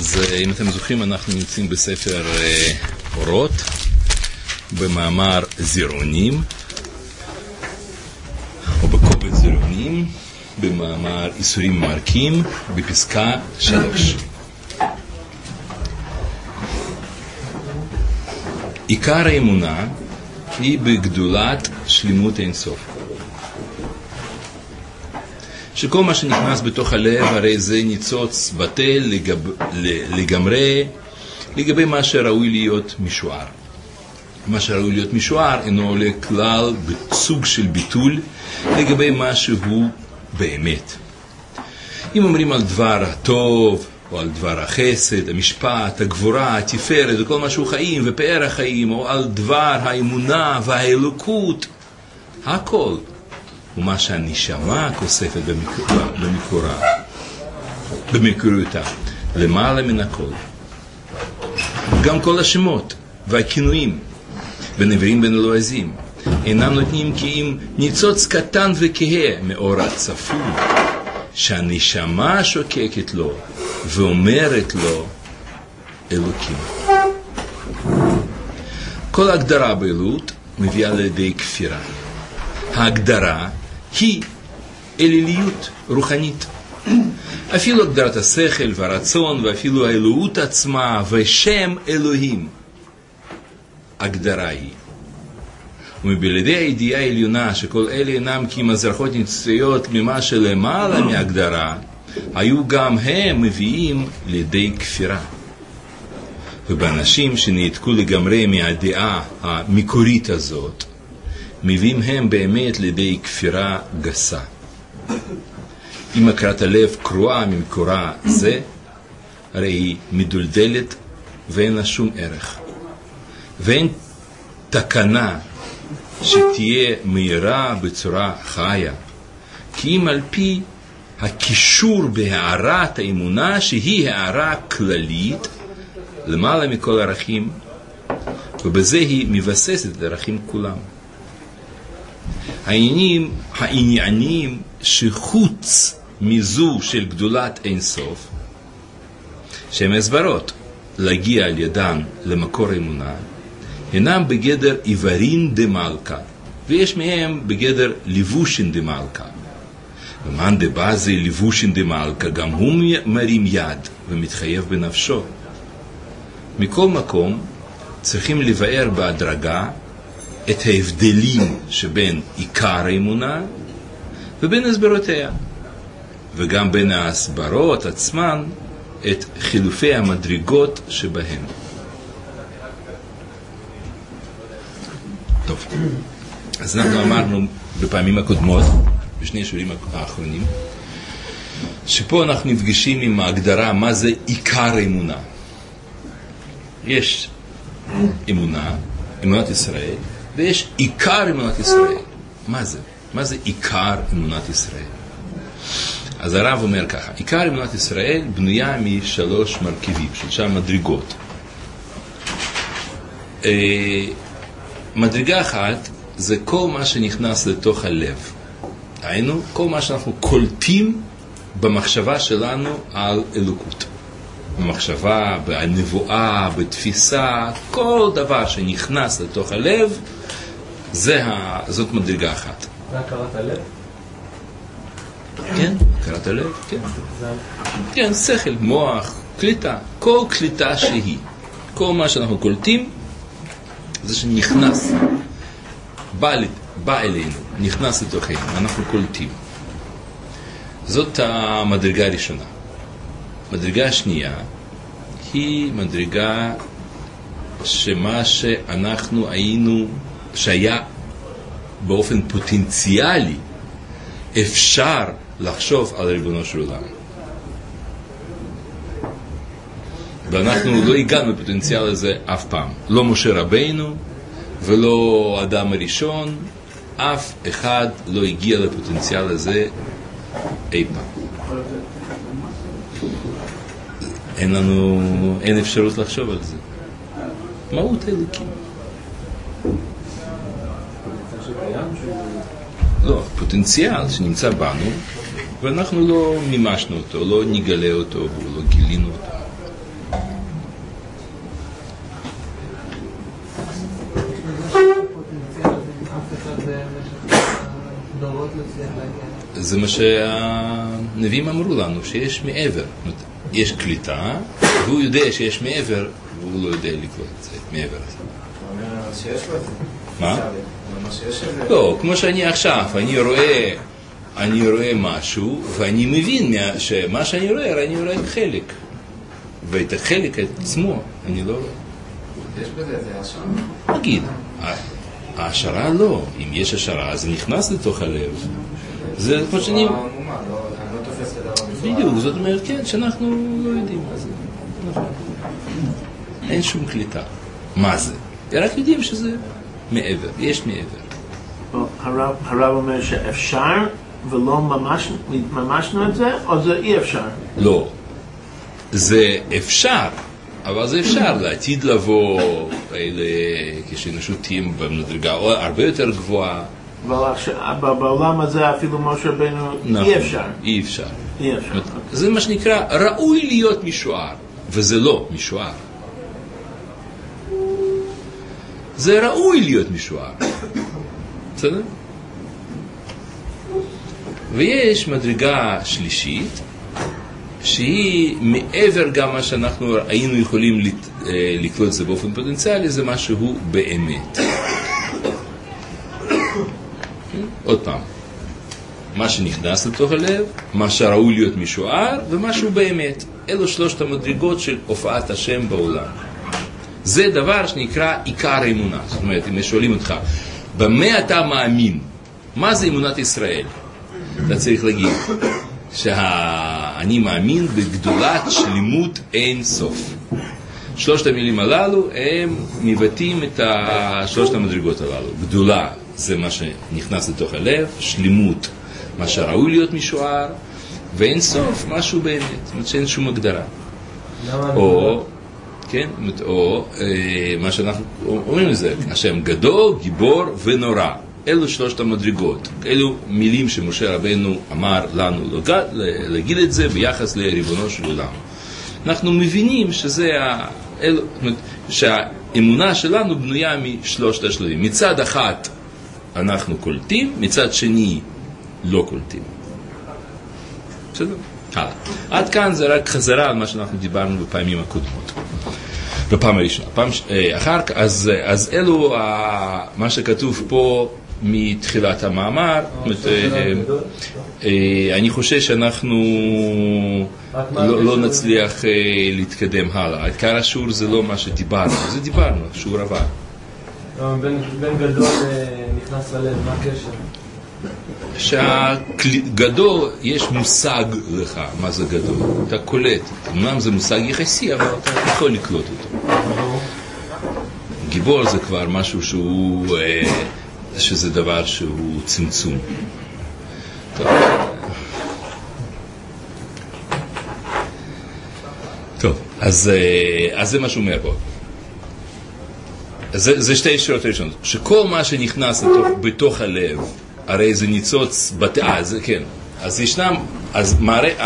אז אם אתם זוכרים, אנחנו נמצאים בספר אורות, במאמר זירונים, או בקובץ זירונים, במאמר איסורים מרקים, בפסקה 3. עיקר האמונה היא בגדולת שלמות אינסוף. שכל מה שנכנס בתוך הלב, הרי זה ניצוץ בטל לגמרי לגבי מה שראוי להיות משוער. מה שראוי להיות משוער אינו עולה כלל בסוג של ביטול לגבי מה שהוא באמת. אם אומרים על דבר הטוב, או על דבר החסד, המשפט, הגבורה, התפארת, וכל משהו חיים ופאר החיים, או על דבר האמונה והאלוקות, הכל ומה שהנשמה כוספת במקורותה, למעלה מן הכל. גם כל השמות והכינויים ונביאים ונלועזים אינם נותנים כי אם ניצוץ קטן וכהה מאור הצפוי שהנשמה שוקקת לו ואומרת לו אלוקים. כל הגדרה באלות מביאה לידי כפירה. ההגדרה היא אליליות רוחנית. אפילו הגדרת השכל והרצון ואפילו האלוהות עצמה ושם אלוהים, הגדרה היא. ומבלעדי הידיעה העליונה שכל אלה אינם כי מזרחות ניצוציות ממה שלמעלה מהגדרה, היו גם הם מביאים לידי כפירה. ובאנשים שנעתקו לגמרי מהדעה המקורית הזאת, מביאים הם באמת לידי כפירה גסה. אם הכרת הלב קרועה ממקורה זה, הרי היא מדולדלת ואין לה שום ערך. ואין תקנה שתהיה מהירה בצורה חיה, כי אם על פי הקישור בהערת האמונה שהיא הערה כללית למעלה מכל ערכים, ובזה היא מבססת את הערכים כולם. העניינים שחוץ מזו של גדולת אינסוף, שהן הסברות להגיע על ידן למקור האמונה, הינם בגדר עיוורין דמלכה, ויש מהם בגדר לבושין דמלכה. ומאן דבזה לבושין דמלכה, גם הוא מרים יד ומתחייב בנפשו. מכל מקום צריכים לבאר בהדרגה את ההבדלים שבין עיקר האמונה ובין הסברותיה, וגם בין ההסברות עצמן את חילופי המדרגות שבהם. טוב, אז אנחנו אמרנו בפעמים הקודמות, בשני שיעורים האחרונים, שפה אנחנו נפגשים עם ההגדרה מה זה עיקר האמונה. יש אמונה, אמונת ישראל, ויש עיקר אמונת ישראל. מה זה? מה זה עיקר אמונת ישראל? אז הרב אומר ככה, עיקר אמונת ישראל בנויה משלוש מרכיבים, שלושה מדרגות. מדרגה אחת זה כל מה שנכנס לתוך הלב. היינו, כל מה שאנחנו קולטים במחשבה שלנו על אלוקות. במחשבה, בנבואה, בתפיסה, כל דבר שנכנס לתוך הלב, זאת מדרגה אחת. זה הכרת הלב? כן, הכרת הלב, כן. כן, שכל, מוח, קליטה, כל קליטה שהיא. כל מה שאנחנו קולטים, זה שנכנס, בא אלינו, נכנס לתוכנו, אנחנו קולטים. זאת המדרגה הראשונה. מדרגה השנייה היא מדרגה שמה שאנחנו היינו, שהיה באופן פוטנציאלי אפשר לחשוב על ריבונו של עולם. ואנחנו לא הגענו לפוטנציאל הזה אף פעם. לא משה רבינו ולא אדם הראשון, אף אחד לא הגיע לפוטנציאל הזה אי פעם. אין אפשרות לחשוב על זה. מהות האלוקים. לא, פוטנציאל שנמצא בנו, ואנחנו לא מימשנו אותו, לא נגלה אותו, לא גילינו אותו. זה מה שהנביאים אמרו לנו, שיש מעבר. יש קליטה, והוא יודע שיש מעבר, והוא לא יודע לקלוט את זה, מעבר לזה. שיש לו את זה. מה? לא, כמו שאני עכשיו, אני רואה משהו, ואני מבין שמה שאני רואה חלק. ואת החלק עצמו, אני לא רואה. יש בזה, זה השערה? נגיד, ההשערה לא. אם יש השערה, זה נכנס לתוך הלב. זה כמו שאני... אני לא תופס לדבר בצורה... בדיוק, זאת אומרת, כן, שאנחנו לא יודעים מה זה. נכון. אין שום קליטה. מה זה? רק יודעים שזה מעבר, יש מעבר. הרב אומר שאפשר ולא ממשנו את זה, או זה אי אפשר? לא. זה אפשר, אבל זה אפשר לעתיד לבוא, כשאנושות תהיה במדרגה הרבה יותר גבוהה. אבל בעולם הזה אפילו משה רבנו אי אפשר. אי אפשר. אי אפשר. זה מה שנקרא, ראוי להיות משוער, וזה לא משוער. זה ראוי להיות משוער. בסדר? ויש מדרגה שלישית, שהיא מעבר גם מה שאנחנו היינו יכולים לקלוט זה באופן פוטנציאלי, זה משהו באמת. עוד פעם, מה שנכנס לתוך הלב, מה שראוי להיות משוער, ומשהו באמת. אלו שלושת המדרגות של הופעת השם בעולם. זה דבר שנקרא עיקר האמונה. זאת אומרת, אם שואלים אותך, במה אתה מאמין? מה זה אמונת ישראל? אתה צריך להגיד שאני מאמין בגדולת שלמות אין סוף. שלושת המילים הללו הם מבטאים את שלושת המדרגות הללו. גדולה זה מה שנכנס לתוך הלב, שלמות מה שראוי להיות משוער, ואין סוף משהו באמת, זאת אומרת שאין שום הגדרה. או כן, או מה שאנחנו אומרים לזה, השם גדול, גיבור ונורא. אלו שלושת המדרגות, אלו מילים שמשה רבנו אמר לנו להגיד את זה ביחס לריבונו של עולם. אנחנו מבינים שהאמונה שלנו בנויה משלושת השלבים. מצד אחד אנחנו קולטים, מצד שני לא קולטים. בסדר? הלאה. עד כאן זה רק חזרה על מה שאנחנו דיברנו בפעמים הקודמות. בפעם הראשונה. אחר כך, אז אלו מה שכתוב פה מתחילת המאמר. אני חושב שאנחנו לא נצליח להתקדם הלאה. עיקר השיעור זה לא מה שדיברנו, זה דיברנו, שיעור הבא. בן גדול נכנס ללב, מה הקשר? שהגדול, יש מושג לך מה זה גדול, אתה קולט, אמנם זה מושג יחסי, אבל אתה יכול לקלוט אותו. גיבור זה כבר משהו שזה דבר שהוא צמצום. טוב, אז זה מה שהוא אומר פה. זה שתי שאלות ראשונות, שכל מה שנכנס בתוך הלב, הרי זה ניצוץ זה כן. אז ישנם, אז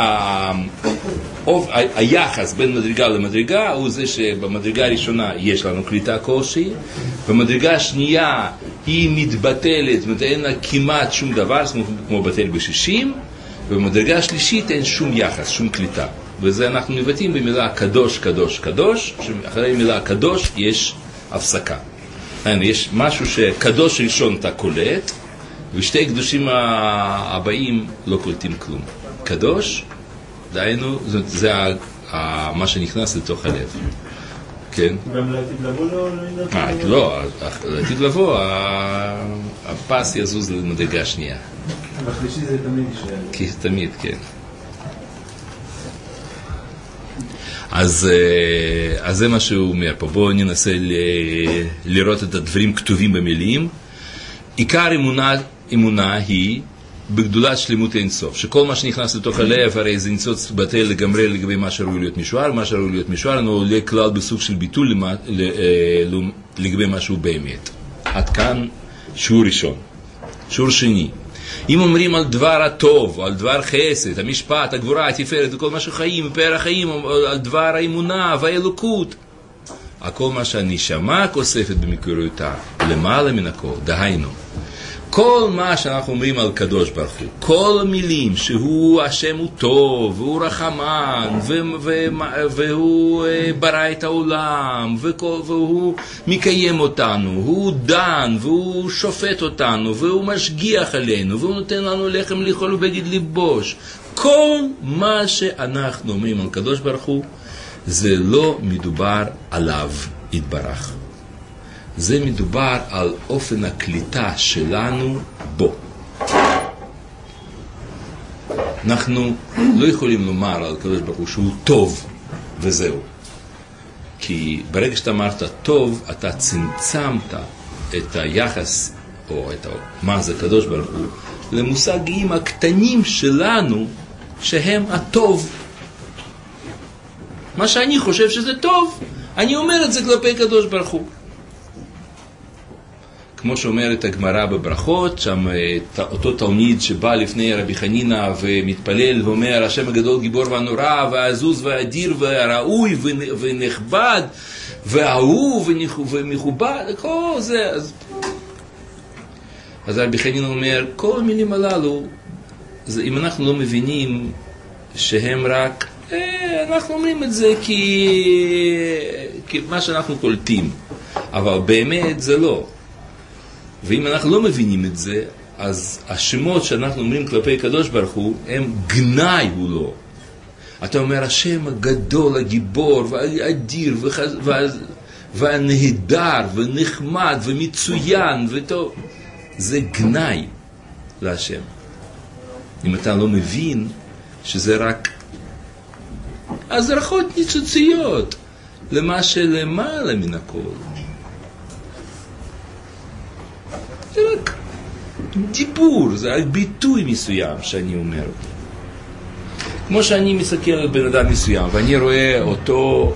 היחס בין מדרגה למדרגה הוא זה שבמדרגה הראשונה יש לנו קליטה כלשהי, במדרגה השנייה היא מתבטלת, אין לה כמעט שום דבר, כמו בטל ב-60, ובמדרגה השלישית אין שום יחס, שום קליטה. וזה אנחנו מבטאים במילה קדוש, קדוש, קדוש, שאחרי מילה קדוש יש הפסקה. יש משהו שקדוש ראשון אתה קולט, ושתי קדושים הבאים לא קולטים כלום. קדוש, דהיינו, זה מה שנכנס לתוך הלב. כן? גם לעתיד לבוא לא? לא, לעתיד לבוא, הפס יזוז למדרגה שנייה. בחלישי זה תמיד יישאר. כי תמיד, כן. אז זה מה שהוא אומר פה. בואו ננסה לראות את הדברים כתובים במילים. עיקר אמונה היא בגדולת שלמות אין סוף, שכל מה שנכנס לתוך הלב הרי זה ניצוץ בטל לגמרי לגבי מה שראוי להיות משוער, מה שראוי להיות משוער הוא עולה כלל בסוג של ביטול לגבי משהו באמת. עד כאן שיעור ראשון. שיעור שני, אם אומרים על דבר הטוב, על דבר חסד, המשפט, הגבורה, התפארת וכל מה שחיים, פאר החיים, על דבר האמונה והאלוקות, הכל מה שהנשמה כוספת במקוריותה למעלה מן הכל, דהיינו כל מה שאנחנו אומרים על קדוש ברוך הוא, כל המילים שהוא השם הוא טוב, והוא רחמן, והוא ברא את העולם, והוא מקיים אותנו, הוא דן, והוא שופט אותנו, והוא משגיח עלינו, והוא נותן לנו לחם לאכול ובגד לבוש. כל מה שאנחנו אומרים על קדוש ברוך הוא, זה לא מדובר עליו יתברך. זה מדובר על אופן הקליטה שלנו בו. אנחנו לא יכולים לומר על הקדוש ברוך הוא שהוא טוב וזהו. כי ברגע שאתה אמרת טוב, אתה צמצמת את היחס, או את מה זה קדוש ברוך הוא, למושגים הקטנים שלנו שהם הטוב. מה שאני חושב שזה טוב, אני אומר את זה כלפי קדוש ברוך הוא. כמו שאומרת הגמרא בברכות, שם אותו תלמיד שבא לפני רבי חנינא ומתפלל ואומר, השם הגדול גיבור והנורא והעזוז והאדיר והראוי ונכבד והאהוב ומכובד, כל זה. אז רבי חנינא אומר, כל המילים הללו, אם אנחנו לא מבינים שהם רק, אנחנו אומרים את זה כי מה שאנחנו קולטים, אבל באמת זה לא. ואם אנחנו לא מבינים את זה, אז השמות שאנחנו אומרים כלפי קדוש ברוך הוא, הם גנאי הוא לא. אתה אומר, השם הגדול, הגיבור, והאדיר, והנהדר, ונחמד, ומצוין, וטוב. זה גנאי להשם. אם אתה לא מבין שזה רק הזרחות ניצוציות למה שלמעלה מן הכל. זה רק דיבור, זה רק ביטוי מסוים שאני אומר אותו. כמו שאני מסתכל על בן אדם מסוים ואני רואה אותו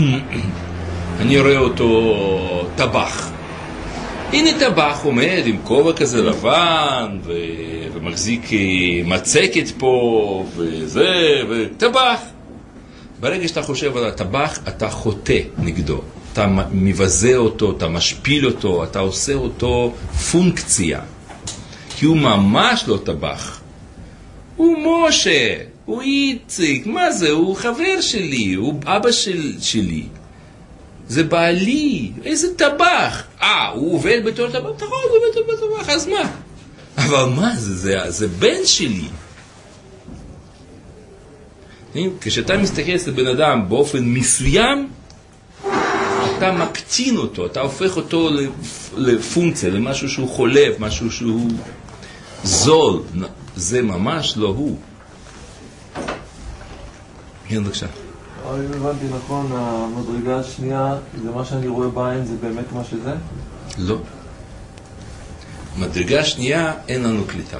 טבח. הנה טבח עומד עם כובע כזה לבן ומחזיק מצקת פה וזה וטבח. ברגע שאתה חושב על הטבח אתה חוטא נגדו. אתה מבזה אותו, אתה משפיל אותו, אתה עושה אותו פונקציה. כי הוא ממש לא טבח. הוא משה, הוא איציק, מה זה? הוא חבר שלי, הוא אבא שלי. זה בעלי, איזה טבח. הוא עובד בתור טבח, נכון, הוא עובד בתור טבח, אז מה? אבל מה זה בן שלי. כשאתה מסתכל על בן אדם באופן מסוים, אתה מקטין אותו, אתה הופך אותו לפונקציה, למשהו שהוא חולף, משהו שהוא זול. זה ממש לא הוא. כן, בבקשה. אם הבנתי נכון, המדרגה השנייה, זה מה שאני רואה בעין, זה באמת מה שזה? לא. מדרגה השנייה, אין לנו קליטה.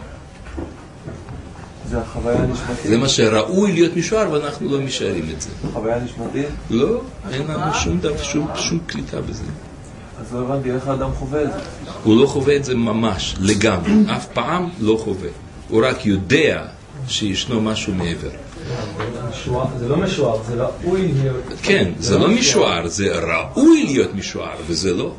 זה החוויה הנשמתית? זה מה שראוי להיות משוער, ואנחנו לא משערים את זה. החוויה הנשמתית? לא, אין לנו שום קליטה בזה. אז לא הבנתי, איך האדם חווה את זה? הוא לא חווה את זה ממש, לגמרי. אף פעם לא חווה. הוא רק יודע שישנו משהו מעבר. זה לא משוער, זה ראוי להיות... כן, זה לא משוער, זה ראוי להיות משוער, וזה לא.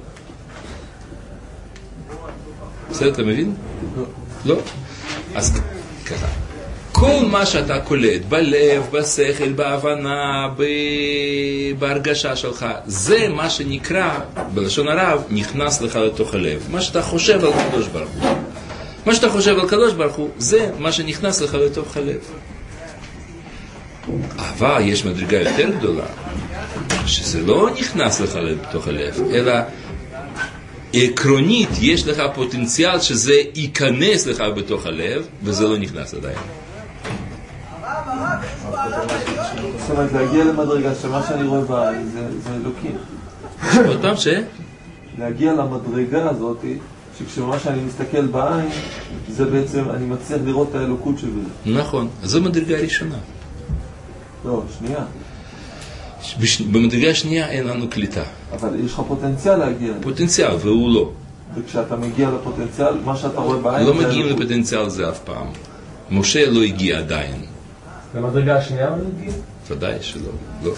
בסדר, אתה מבין? לא. אז ככה. כל מה שאתה קולט, בלב, בשכל, בהבנה, בהרגשה שלך, זה מה שנקרא, בלשון הרב, נכנס לך לתוך הלב. מה שאתה חושב על קדוש ברוך הוא. מה שאתה חושב על קדוש ברוך הוא, זה מה שנכנס לך לתוך הלב. אבל יש מדרגה יותר גדולה, שזה לא נכנס לך לתוך הלב, אלא עקרונית יש לך פוטנציאל שזה ייכנס לך בתוך הלב, וזה לא נכנס עדיין. זאת אומרת, להגיע למדרגה שמה שאני רואה בעין זה אלוקים. עוד פעם להגיע למדרגה הזאת, שכשמה שאני מסתכל בעין, זה בעצם, אני מצליח לראות את האלוקות שלי. נכון, אז זו מדרגה ראשונה. לא, שנייה. במדרגה השנייה אין לנו קליטה. אבל יש לך פוטנציאל להגיע. פוטנציאל, והוא לא. וכשאתה מגיע לפוטנציאל, מה שאתה רואה בעין... לא מגיעים לפוטנציאל זה אף פעם. משה לא הגיע עדיין. במדרגה השנייה הוא הגיע? ודאי שלא, לא.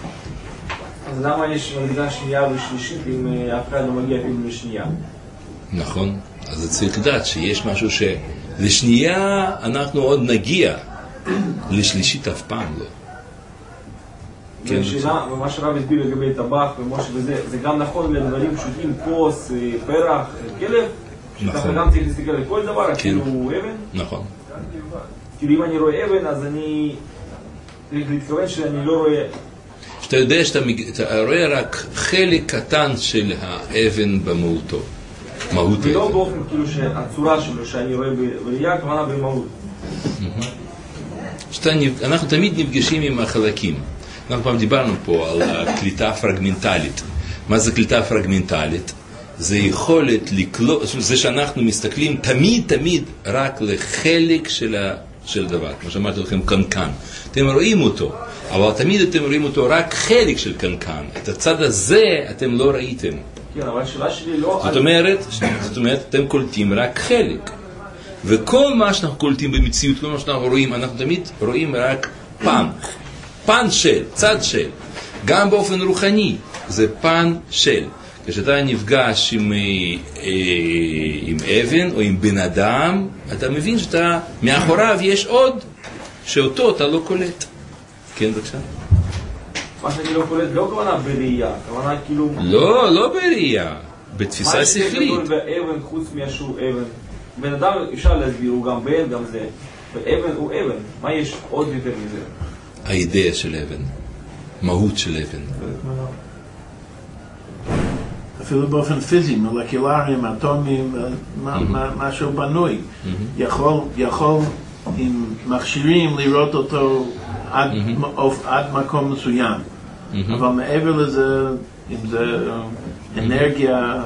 אז למה יש מדרגה שנייה ושלישית אם אף אחד לא מגיע אפילו לשנייה? נכון, אז צריך לדעת שיש משהו שלשנייה אנחנו עוד נגיע, לשלישית אף פעם לא. השאלה, ומה שרב הסביר לגבי טבח ומשה וזה, זה גם נכון לדברים פשוטים, כוס, פרח, כלב? שאתה גם צריך להסתכל על כל דבר, כאילו אבן? נכון. כאילו אם אני רואה אבן, אז אני צריך להתכוון שאני לא רואה... שאתה יודע שאתה רואה רק חלק קטן של האבן במהותו. מהות האבן. ולא באופן כאילו שהצורה שלו שאני רואה בראייה, כוונה במהות. אנחנו תמיד נפגשים עם החלקים. אנחנו פעם דיברנו פה על הקליטה הפרגמנטלית. מה זה קליטה פרגמנטלית? זה יכולת לקלוט, זה שאנחנו מסתכלים תמיד רק לחלק של דבר. כמו שאמרתי לכם, קנקן. אתם רואים אותו, אבל תמיד אתם רואים אותו רק חלק של קנקן. את הצד הזה אתם לא ראיתם. כן, אבל השאלה שלי לא... זאת אומרת, אתם קולטים רק חלק. וכל מה שאנחנו קולטים במציאות, כל מה שאנחנו רואים, אנחנו תמיד רואים רק פן של, צד של. גם באופן רוחני, זה פן של. כשאתה נפגש עם אבן או עם בן אדם, אתה מבין שאתה, מאחוריו יש עוד, שאותו אתה לא קולט. כן, בבקשה? מה שאני לא קולט, לא כוונה בראייה, כוונה כאילו... לא בראייה, בתפיסה שכלית. מה יש גדול באבן חוץ מהשהו אבן? בן אדם אפשר להסביר, הוא גם בן, גם זה. ואבן הוא אבן, מה יש עוד יותר מזה? האידאה של אבן, מהות של אבן. אפילו באופן פיזי, מולקולריים, אטומים, משהו בנוי. יכול עם מכשירים לראות אותו עד מקום מסוים. אבל מעבר לזה, אם זה אנרגיה,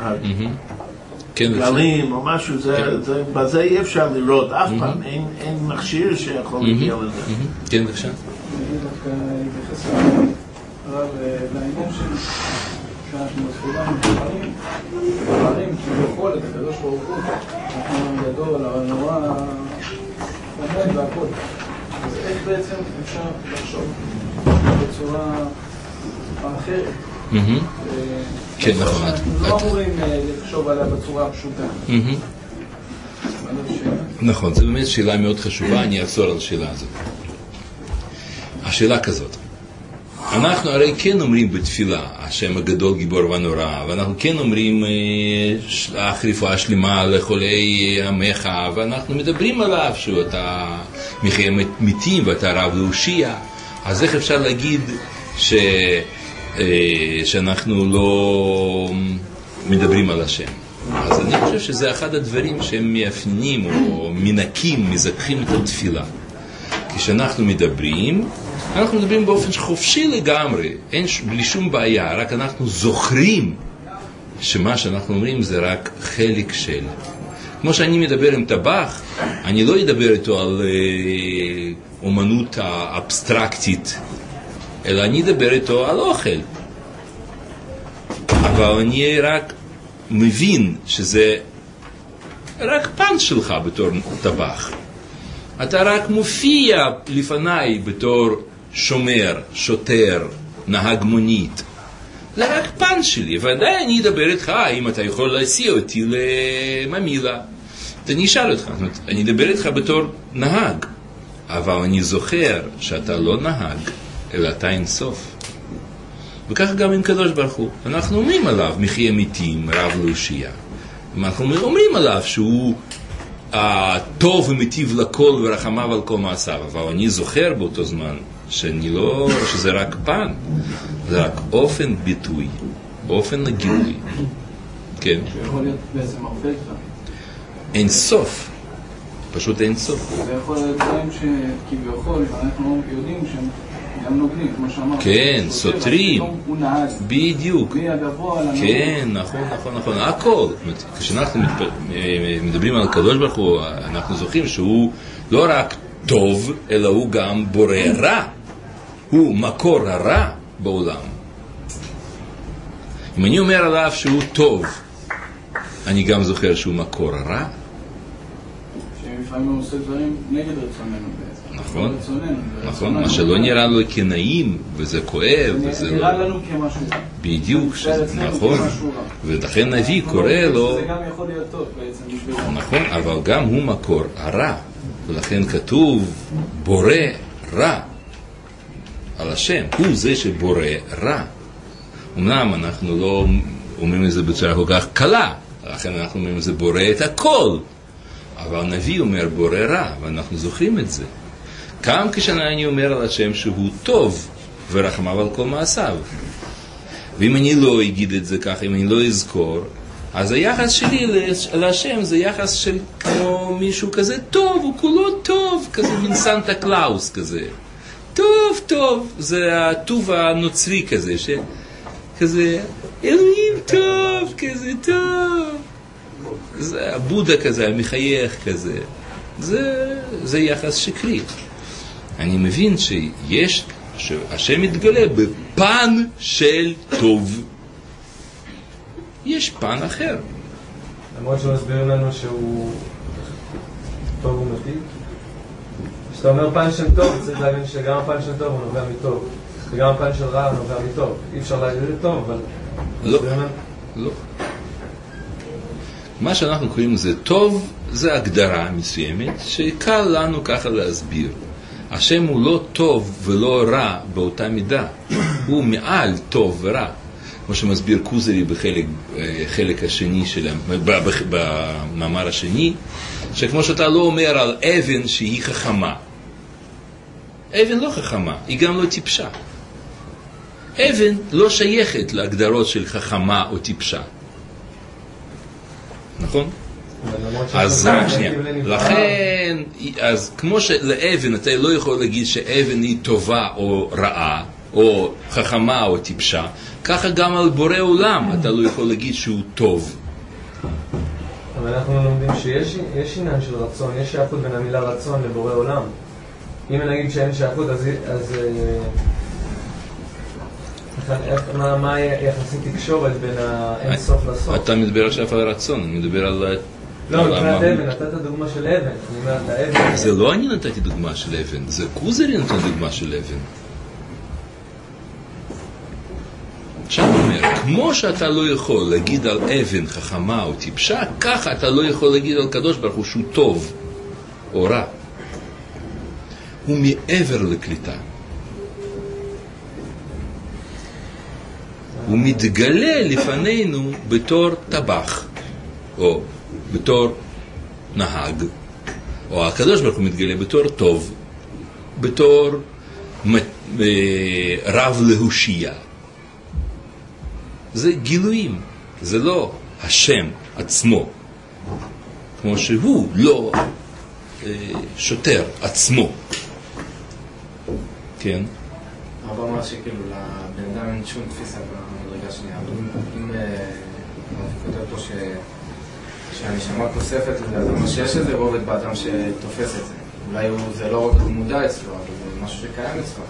גלים או משהו, בזה אי אפשר לראות אף פעם, אין מכשיר שיכול להגיע לזה. כן, בבקשה. אני דווקא אתייחס הרב לעניין שאנחנו מספירים דברים כביכול את הקדוש ברוך הוא, אנחנו גדול, אבל נורא עומד והכל. אז איך בעצם אפשר לחשוב בצורה אחרת? כן, נכון. אנחנו לא אמורים לחשוב עליה בצורה הפשוטה. נכון, זו באמת שאלה מאוד חשובה, אני אחזור על השאלה הזאת. השאלה כזאת, אנחנו הרי כן אומרים בתפילה, השם הגדול גיבור ונורא, ואנחנו כן אומרים שלח רפואה שלמה לחולי עמך, ואנחנו מדברים עליו שאתה מחיה מתים ואתה רב להושיע, אז איך אפשר להגיד שאנחנו לא מדברים על השם? אז אני חושב שזה אחד הדברים שהם מאפיינים או מנקים, מזכחים את התפילה. כשאנחנו מדברים באופן חופשי לגמרי, בלי שום בעיה, רק אנחנו זוכרים שמה שאנחנו אומרים זה רק חלק של. כמו שאני מדבר עם טבח, אני לא אדבר איתו על אומנות האבסטרקטית, אלא אני אדבר איתו על אוכל. אבל אני רק מבין שזה רק פן שלך בתור טבח. אתה רק מופיע לפניי בתור שומר, שוטר, נהג מונית. זה רק פן שלי, ודאי אני אדבר איתך אם אתה יכול להסיע אותי לממילה. אני אשאל אותך, אני אדבר איתך בתור נהג, אבל אני זוכר שאתה לא נהג, אלא אתה אינסוף. וכך גם עם קדוש ברוך הוא. אנחנו אומרים עליו מחיה מתים, רב להושיע. אנחנו אומרים עליו שהוא טוב ומטיב לכל ורחמיו על כל מעשיו, אבל אני זוכר באותו זמן שזה רק פן, זה רק אופן ביטוי, אופן הגילוי. כן. שיכול להיות בעצם הרבה דברים. אין סוף, פשוט אין סוף. זה יכול להיות דברים שכביכול אנחנו יודעים שהם גם נוגנים, כמו שאמרת. כן, סותרים. הוא נהג. בדיוק. מי הגבוה על הנהג. כן, נכון, הכל. כשאנחנו מדברים על הקדוש ברוך הוא, אנחנו זוכרים שהוא לא רק טוב, אלא הוא גם בורא רע. הוא מקור הרע בעולם. אם אני אומר עליו שהוא טוב, אני גם זוכר שהוא מקור הרע. שלפעמים הוא עושה דברים נגד רצוננו בעצם. נכון, נכון, מה שלא נראה לו כנעים, וזה כואב, וזה לא... נראה לנו כמשהו. בדיוק, נכון, ולכן נביא קורא לו... זה גם יכול להיות טוב בעצם בשביל... נכון, אבל גם הוא מקור הרע, ולכן כתוב בורא רע על השם, הוא זה שבורא רע. אמנם אנחנו לא אומרים את זה בצורה כל כך קלה, לכן אנחנו אומרים את זה בורא את הכל, אבל הנביא אומר בורא רע, ואנחנו זוכרים את זה. גם כשאני אומר על השם שהוא טוב ורחמיו על כל מעשיו. ואם אני לא אגיד את זה ככה, אם אני לא אזכור, אז היחס שלי להשם זה יחס של כמו מישהו כזה טוב, הוא כולו טוב, כזה מין סנטה קלאוס כזה. טוב, טוב, זה הטוב הנוצרי כזה, כזה אלוהים טוב, כזה טוב. זה הבודה כזה, המחייך כזה. זה יחס שקרי. אני מבין שהשם מתגלה בפן של טוב. יש פן אחר. למרות שהוא מסביר לנו שהוא טוב ומתאים. כשאתה אומר פן של טוב, צריך להבין שגם הפן של טוב הוא נובע מטוב. וגם הפן של רע הוא נובע מטוב. אי אפשר להגיד את טוב, אבל... לא. מה שאנחנו קוראים זה טוב, זה הגדרה מסוימת, שקל לנו ככה להסביר. השם הוא לא טוב ולא רע באותה מידה. הוא מעל טוב ורע. כמו שמסביר קוזרי בחלק השני שלהם, במאמר השני, שכמו שאתה לא אומר על אבן שהיא חכמה. אבן לא חכמה, היא גם לא טיפשה. אבן לא שייכת להגדרות של חכמה או טיפשה. נכון? אז רק שנייה. לכן, אז כמו שלאבן אתה לא יכול להגיד שאבן היא טובה או רעה, או חכמה או טיפשה, ככה גם על בורא עולם אתה לא יכול להגיד שהוא טוב. אבל אנחנו לומדים שיש עניין של רצון, יש שייכות בין המילה רצון לבורא עולם. אם נגיד שאין שייכות, אז מה יחסים תקשורת בין האינסוף לסוף? אתה מדבר עכשיו על רצון, אני מדבר על... לא, מבחינת אבן, נתת דוגמה של אבן. אני אומר, את האבן... זה לא אני נתתי דוגמה של אבן, זה קוזרי נתן דוגמה של אבן. עכשיו הוא אומר, כמו שאתה לא יכול להגיד על אבן חכמה או טיפשה, ככה אתה לא יכול להגיד על קדוש ברוך הוא שהוא טוב או רע. הוא מעבר לקליטה. הוא מתגלה לפנינו בתור טבח, או בתור נהג, או הקדוש ברוך הוא מתגלה בתור טוב, בתור רב להושיע. זה גילויים, זה לא השם עצמו, כמו שהוא לא שוטר עצמו. כן? הרבה אומר שכאילו לבן אדם אין שום תפיסה במדרגה שנייה, אבל אם כותב פה שהנשמה כוספת לזה, זה אומר שיש איזה רובד באדם שתופס את זה. אולי זה לא רק מודע אצלו, אבל זה משהו שקיים אצלו.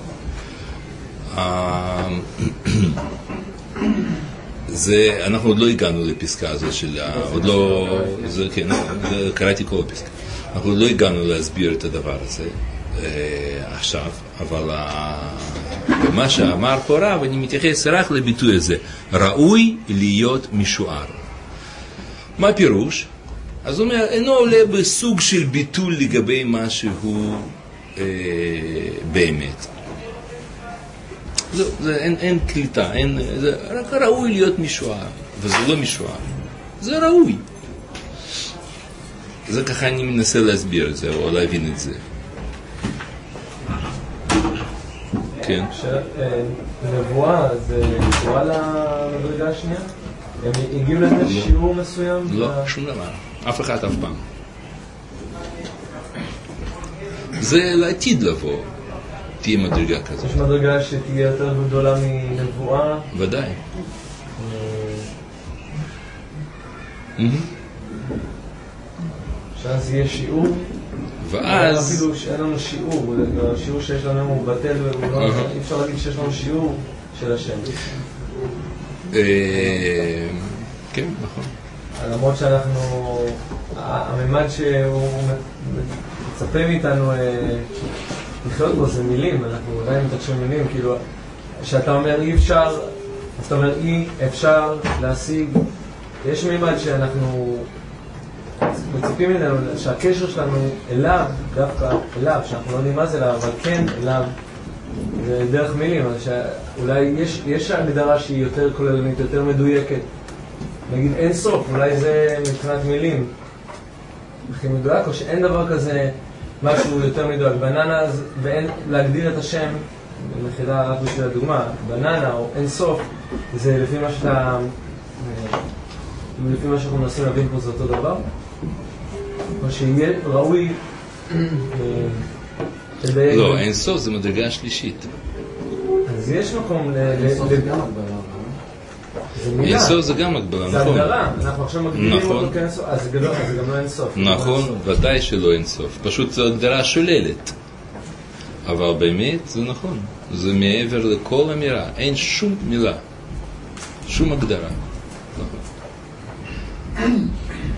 זה, אנחנו עוד לא הגענו לפסקה הזו של, עוד לא, זה, כן, קראתי כל הפסקה. אנחנו עוד לא הגענו להסביר את הדבר הזה עכשיו, אבל מה שאמר פה רב, אני מתייחס רק לביטוי הזה, ראוי להיות משוער. מה פירוש? אז הוא אומר, אינו עולה בסוג של ביטול לגבי מה שהוא באמת. אין קליטה, זה רק ראוי להיות משוער, וזה לא משוער, זה ראוי. זה ככה אני מנסה להסביר את זה, או להבין את זה. כן. נבואה זה קורה למדרגה השנייה? הם הגיעו לזה שיעור מסוים? לא, שום דבר. אף אחד אף פעם. זה לעתיד לבוא. תהיה מדרגה כזאת. יש מדרגה שתהיה יותר גדולה מנבואה? ודאי. שאז יהיה שיעור? ואז... אפילו שאין לנו שיעור, השיעור שיש לנו הוא בטל והוא לא... אי אפשר להגיד שיש לנו שיעור של השם. כן, נכון. למרות שאנחנו... הממד שהוא מצפה מאיתנו לחיות בו זה מילים, אנחנו עדיין מתקשים מילים, כאילו, כשאתה אומר אי אפשר, אז אתה אומר אי אפשר להשיג, יש מימד שאנחנו מצפים ממנו, שהקשר שלנו אליו, דווקא אליו, שאנחנו לא יודעים מה זה אליו, אבל כן אליו, זה דרך מילים, שאולי יש הגדרה שהיא יותר כוללנית, יותר מדויקת, נגיד אין סוף, אולי זה מבחינת מילים הכי מדויק, או שאין דבר כזה משהו יותר מדויק. בננה, ואין להגדיר את השם, במחילה רק בשביל הדוגמה, בננה או אין סוף, זה לפי מה שאתה, לפי מה שאנחנו מנסים להבין פה זה אותו דבר, או שיהיה ראוי לא, אין סוף זה מדרגה שלישית. אז יש מקום אין סוף זה גם הגבלה, נכון. זה הגדרה, אנחנו עכשיו מגדירים אותו כאין סוף, אז זה גם לא אין סוף. נכון, ודאי שלא אין סוף, פשוט זו הגדרה שוללת. אבל באמת זה נכון, זה מעבר לכל אמירה, אין שום מילה, שום הגדרה. נכון.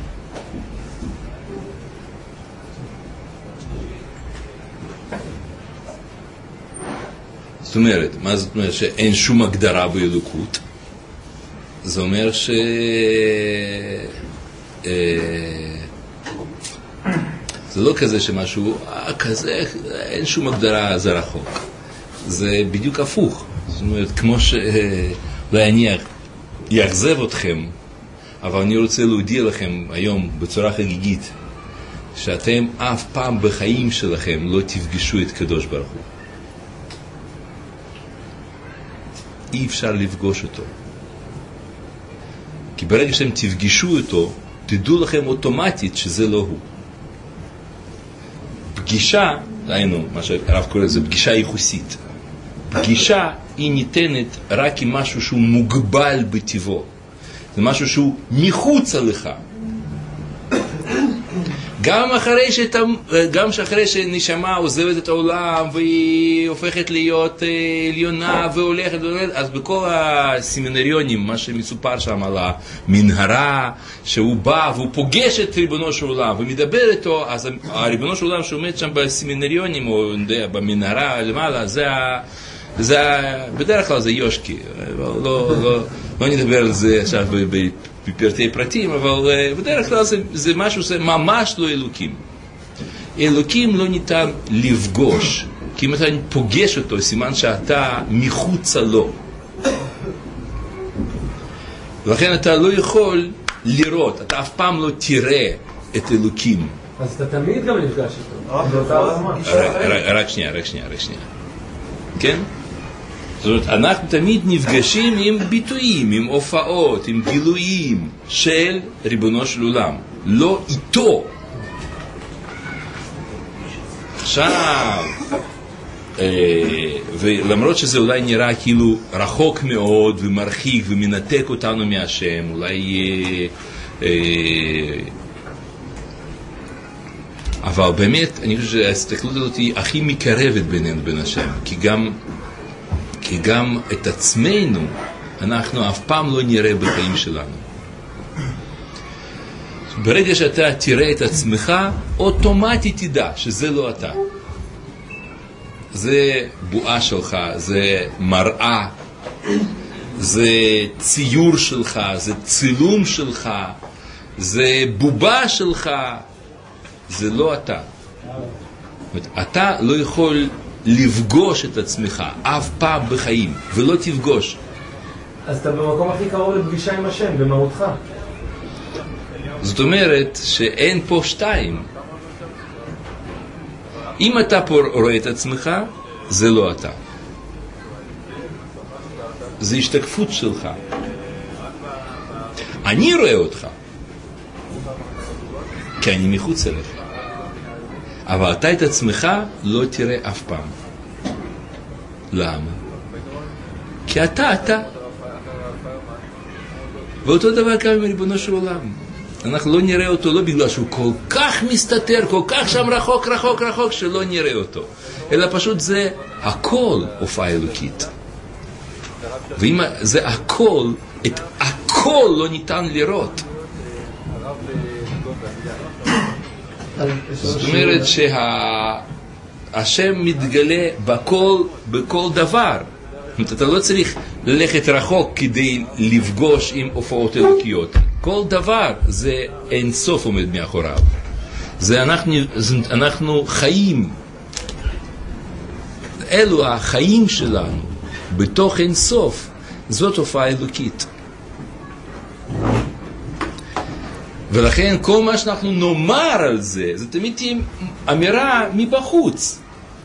זאת אומרת, מה זאת אומרת שאין שום הגדרה באלוקות? זה אומר זה לא כזה שמשהו כזה, אין שום הגדרה, זה רחוק. זה בדיוק הפוך. זאת אומרת, כמו שאולי אני יאכזב אתכם, אבל אני רוצה להודיע לכם היום בצורה חגיגית שאתם אף פעם בחיים שלכם לא תפגשו את קדוש ברוך הוא. אי אפשר לפגוש אותו. כי ברגע שאתם תפגשו אותו, תדעו לכם אוטומטית שזה לא הוא. פגישה, דהיינו, מה שהרב קורא לזה, פגישה ייחוסית. פגישה היא ניתנת רק עם משהו שהוא מוגבל בטבעו. זה משהו שהוא מחוץ לך. גם אחרי שנשמה עוזבת את העולם והיא הופכת להיות עליונה והולכת, אז בכל הסמינריונים, מה שמסופר שם על המנהרה, שהוא בא והוא פוגש את ריבונו של עולם ומדבר איתו, אז הריבונו של עולם שעומד שם בסמינריונים או במנהרה למעלה, בדרך כלל זה יושקי, לא נדבר על זה עכשיו בפרטי פרטים, אבל בדרך כלל זה משהו, זה ממש לא אלוקים. אלוקים לא ניתן לפגוש, כי אם אתה פוגש אותו, סימן שאתה מחוצה לו. לכן אתה לא יכול לראות, אתה אף פעם לא תראה את אלוקים. אז אתה תמיד גם נפגש איתו. רק שנייה. כן? זאת אומרת, אנחנו תמיד נפגשים עם ביטויים, עם הופעות, עם גילויים של ריבונו של עולם, לא איתו. עכשיו, ולמרות שזה אולי נראה כאילו רחוק מאוד ומרחיק ומנתק אותנו מהשם, אולי אבל באמת אני חושב שההסתכלות הזאת היא הכי מקרבת בינינו בין השם, כי גם את עצמנו אנחנו אף פעם לא נראה בחיים שלנו. ברגע שאתה תראה את עצמך, אוטומטית תדע שזה לא אתה. זה בועה שלך, זה מראה, זה ציור שלך, זה צילום שלך, זה בובה שלך, זה לא אתה. אתה לא יכול לפגוש את עצמך אף פעם בחיים, ולא תפגוש. אז אתה במקום הכי קרוב לפגישה עם השם, במהותך. זאת אומרת שאין פה שתיים. אם אתה פה רואה את עצמך, זה לא אתה. זה השתקפות שלך. אני רואה אותך, כי אני מחוץ אליך. אבל אתה את עצמך לא תראה אף פעם. למה? כי אתה. ואותו דבר גם עם ריבונו של עולם. אנחנו לא נראה אותו לא בגלל שהוא כל כך מסתתר, כל כך שם רחוק, שלא נראה אותו. אלא פשוט זה הכל הופעה אלוקית. ואם זה הכל, את הכל לא ניתן לראות. זאת אומרת השם מתגלה בכל דבר. אתה לא צריך ללכת רחוק כדי לפגוש עם הופעות אלוקיות. כל דבר זה אין סוף עומד מאחוריו. זה אנחנו חיים. אלו החיים שלנו בתוך אין סוף. זאת הופעה אלוקית. ולכן כל מה שאנחנו נאמר על זה, זה תמיד תהיה אמירה מבחוץ.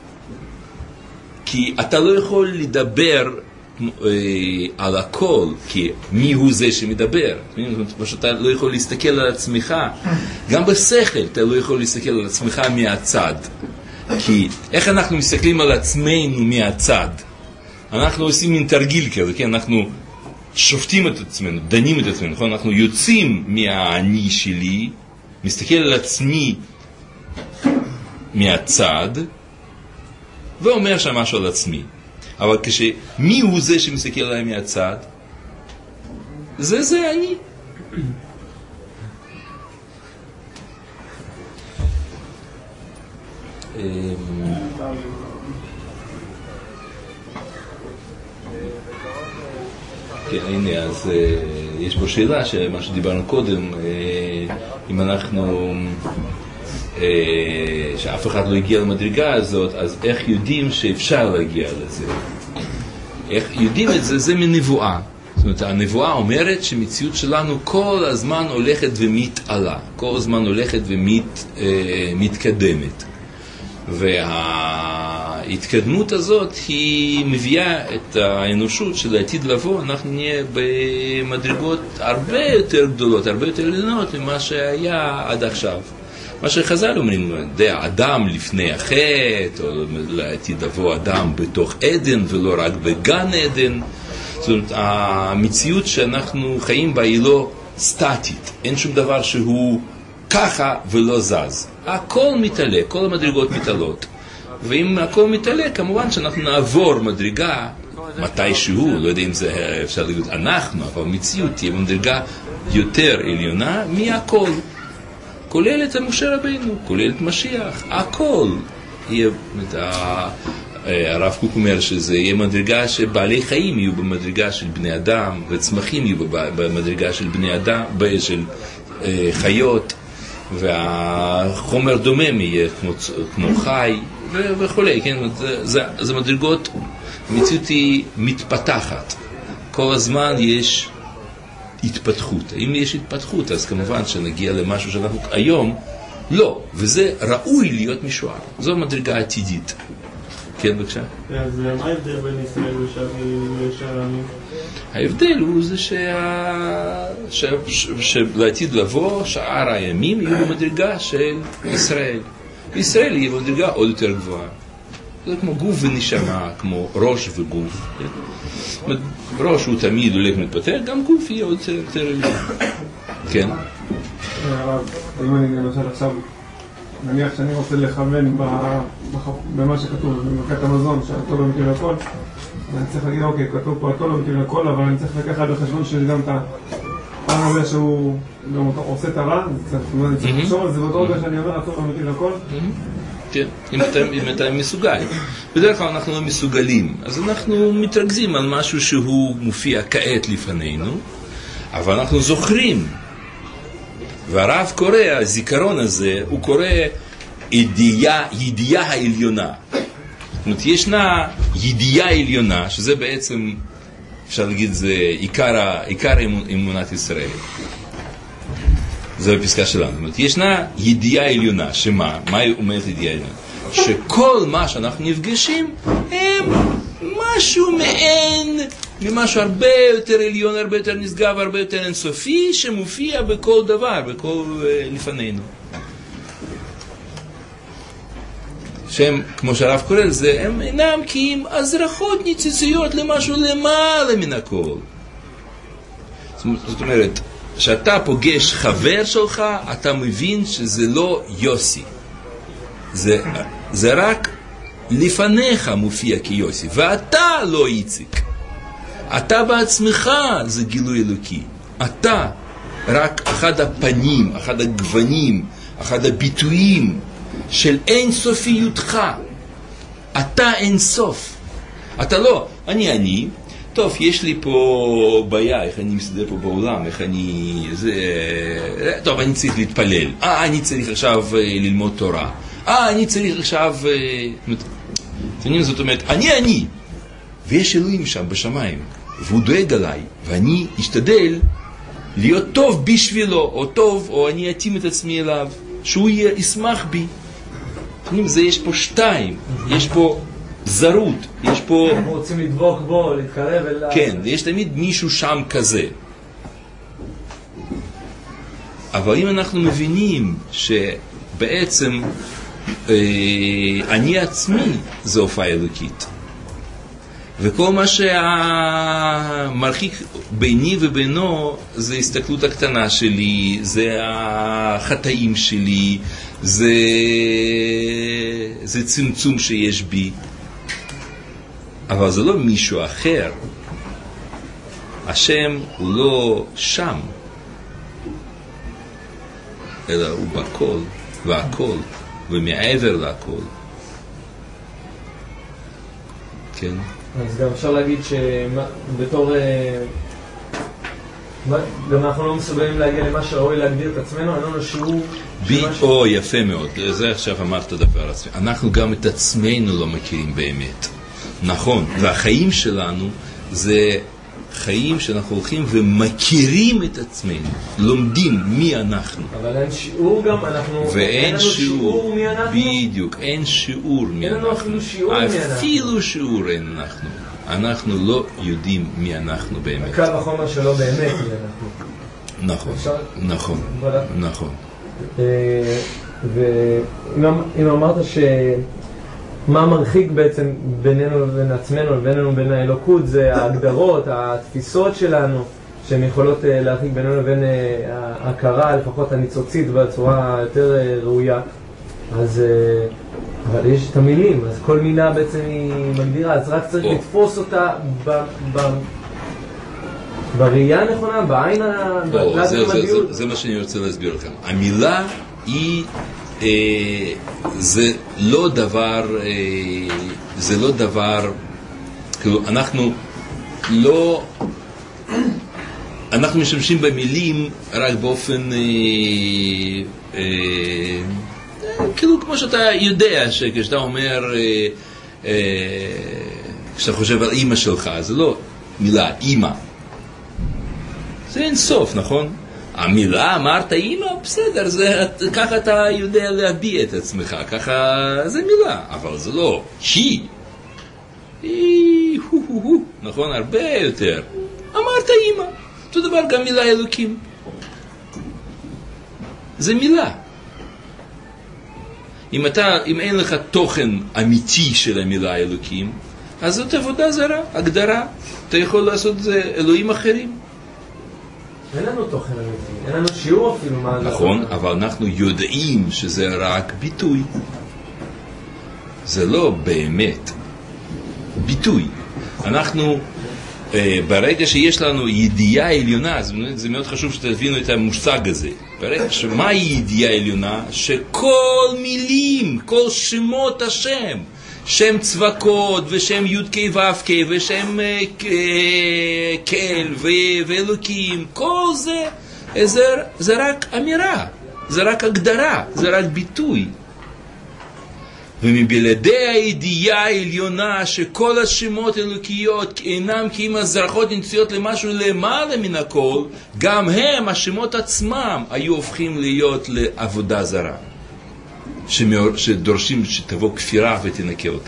כי אתה לא יכול לדבר על הכל, כי מי הוא זה שמדבר? פשוט אתה לא יכול להסתכל על עצמך. גם בשכל אתה לא יכול להסתכל על עצמך מהצד. כי איך אנחנו מסתכלים על עצמנו מהצד? אנחנו עושים מין תרגיל כזה, כן? אנחנו שופטים את עצמנו, דנים את עצמנו, נכון? אנחנו יוצאים מהאני שלי, מסתכל על עצמי מהצד, ואומר שם משהו על עצמי. אבל מי הוא זה שמסתכל עליי מהצד? זה אני. כן, הנה, אז יש פה שאלה שמה שדיברנו קודם, אם אנחנו שאף אחד לא הגיע למדרגה הזאת, אז איך יודעים שאפשר להגיע לזה? איך יודעים את זה? זה מנבואה. זאת אומרת, הנבואה אומרת שמציאות שלנו כל הזמן הולכת ומתעלה, כל הזמן הולכת ומתקדמת. וההתקדמות הזאת היא מביאה את האנושות של העתיד לבוא. אנחנו נהיה במדרגות הרבה יותר גדולות, הרבה יותר עליונות ממה שהיה עד עכשיו. מה שחז"ל אומרים, אדם לפני החטא, או לעתיד לבוא אדם בתוך עדן ולא רק בגן עדן. זאת אומרת, המציאות שאנחנו חיים בה היא לא סטטית, אין שום דבר שהוא ככה ולא זז. הכל מתעלה, כל המדרגות מתעלות. ואם הכל מתעלה, כמובן שאנחנו נעבור מדרגה מתישהו, לא יודע אם זה אפשר להגיד אנחנו, אבל מציאות תהיה מדרגה יותר עליונה מהכל. כולל את משה רבינו, כולל את משיח, הכל יהיה, הרב קוק אומר שזה יהיה מדרגה שבעלי חיים יהיו במדרגה של בני אדם, וצמחים יהיו במדרגה של בני אדם, של חיות, והחומר דומם יהיה כמו חי וכו', כן? זה מדרגות, המציאות היא מתפתחת, כל הזמן יש התפתחות. אם יש התפתחות, אז כמובן שנגיע למשהו שאנחנו היום לא, וזה ראוי להיות משוער. זו מדרגה עתידית. כן, בבקשה? אז מה ההבדל בין ישראל ושאר העמים? ההבדל הוא זה שלעתיד לבוא שאר הימים יהיו במדרגה של ישראל. ישראל יהיה במדרגה עוד יותר גבוהה. זה כמו גוף ונשמה, כמו ראש וגוף. ראש הוא תמיד הולך מתפתח, גם גוף יהיה עוד יותר עליון. כן? אם אני למשל עכשיו, נניח שאני רוצה לכוון במה שכתוב, במכת המזון, שהטוב לא מכיר לכל, אני צריך להגיד, אוקיי, כתוב פה הטוב לא מכיר לכל, אבל אני צריך לקחת בחשבון שיש גם את הפעם הזה שהוא עושה את הרע, אני צריך לחשוב על זה באותו רגע שאני אומר, הטוב לא מכיר לכל. כן, אם אתה מסוגל. בדרך כלל אנחנו לא מסוגלים, אז אנחנו מתרכזים על משהו שהוא מופיע כעת לפנינו, אבל אנחנו זוכרים. והרב קורא, הזיכרון הזה, הוא קורא ידיעה העליונה. זאת אומרת, ישנה ידיעה עליונה, שזה בעצם, אפשר להגיד, זה עיקר אמונת ישראל. זו הפסקה שלנו. זאת אומרת, ישנה ידיעה עליונה, שמה? מה אומרת ידיעה עליונה? שכל מה שאנחנו נפגשים הם משהו מעין, ממשהו הרבה יותר עליון, הרבה יותר נשגב, הרבה יותר אינסופי, שמופיע בכל דבר, בכל לפנינו. שהם, כמו שהרב קורא לזה, הם אינם כי הם הזרחות ניציציות למשהו למעלה מן הכל. זאת אומרת, כשאתה פוגש חבר שלך, אתה מבין שזה לא יוסי. זה רק לפניך מופיע כיוסי, ואתה לא איציק. אתה בעצמך זה גילוי אלוקי. אתה רק אחד הפנים, אחד הגוונים, אחד הביטויים של אין סופיותך. אתה אין סוף. אתה לא, אני, טוב, יש לי פה בעיה, איך אני מסתדר פה בעולם, איך אני, טוב, אני צריך להתפלל, אני צריך עכשיו ללמוד תורה, אני צריך עכשיו, זאת אומרת, אני, ויש אלוהים שם בשמיים, והוא דואג עליי, ואני אשתדל להיות טוב בשבילו, או טוב, או אני אתאים את עצמי אליו, שהוא ישמח בי. יש פה שתיים, יש פה זרות, יש פה... אנחנו רוצים לדבוק בו, להתקרב אליו. כן, יש תמיד מישהו שם כזה. אבל אם אנחנו מבינים שבעצם אני עצמי זה הופעה אלוקית, וכל מה שמרחיק ביני ובינו זה הסתכלות הקטנה שלי, זה החטאים שלי, זה צמצום שיש בי, אבל זה לא מישהו אחר. השם הוא לא שם, אלא הוא בכל והכל ומעבר להכל. כן. אז גם אפשר להגיד שבתור גם אנחנו לא מסוגלים להגיע למה שראוי להגדיר את עצמנו, אין לנו שיעור... יפה מאוד, זה עכשיו אמרת דבר עצמי. אנחנו גם את עצמנו לא מכירים באמת. נכון, והחיים שלנו זה חיים שאנחנו הולכים ומכירים את עצמנו, לומדים מי אנחנו. אבל אין שיעור גם, ואין שיעור מי אנחנו? בדיוק, אין שיעור מי אנחנו. אין לנו אפילו שיעור מי אנחנו. אפילו שיעור אין אנחנו. אנחנו לא יודעים מי אנחנו באמת. הקל וחומר שלא באמת מי אנחנו. נכון. ואם אמרת מה מרחיק בעצם בינינו לבין עצמנו, בינינו לבין האלוקות, זה ההגדרות, התפיסות שלנו, שהן יכולות להרחיק בינינו לבין ההכרה, לפחות הניצוצית בצורה יותר ראויה. אז, אבל יש את המילים, אז כל מילה בעצם היא מגדירה, אז רק צריך לתפוס אותה בראייה הנכונה, בעין זה מה שאני רוצה להסביר לכם. המילה היא... זה לא דבר, כאילו אנחנו משתמשים במילים רק באופן כאילו כמו שאתה יודע שכשאתה אומר כשאתה חושב על אמא שלך, זה לא מילה אמא, זה אין סוף, נכון? המילה, אמרת אמא, בסדר, ככה אתה יודע להביע את עצמך, ככה זה מילה, אבל זה לא היא, נכון, הרבה יותר. אמרת אמא, אותו דבר גם מילה אלוקים, זה מילה. אם אין לך תוכן אמיתי של המילה אלוקים, אז זאת עבודה זרה, הגדרה. אתה יכול לעשות זה אלוהים אחרים. אין לנו תוכן אמיתי, אין לנו שיעור אפילו מה... נכון, אבל אנחנו יודעים שזה רק ביטוי. זה לא באמת ביטוי. אנחנו, ברגע שיש לנו ידיעה עליונה, זה מאוד חשוב שתבינו את המושג הזה. מה היא ידיעה עליונה? שכל מילים, כל שמות השם, שם צבקות ושם י' ק' ו' ק' ושם קל ואלוקים, כל זה רק אמירה, זה רק הגדרה, זה רק ביטוי. ומבלעדי הידיעה העליונה שכל השמות אלוקיות אינם כי אם הזרחות נמצאות למשהו למעלה מן הכל, גם הם, השמות עצמם, היו הופכים להיות לעבודה זרה, שדורשים שתבוא כפירה ותנקה אותם.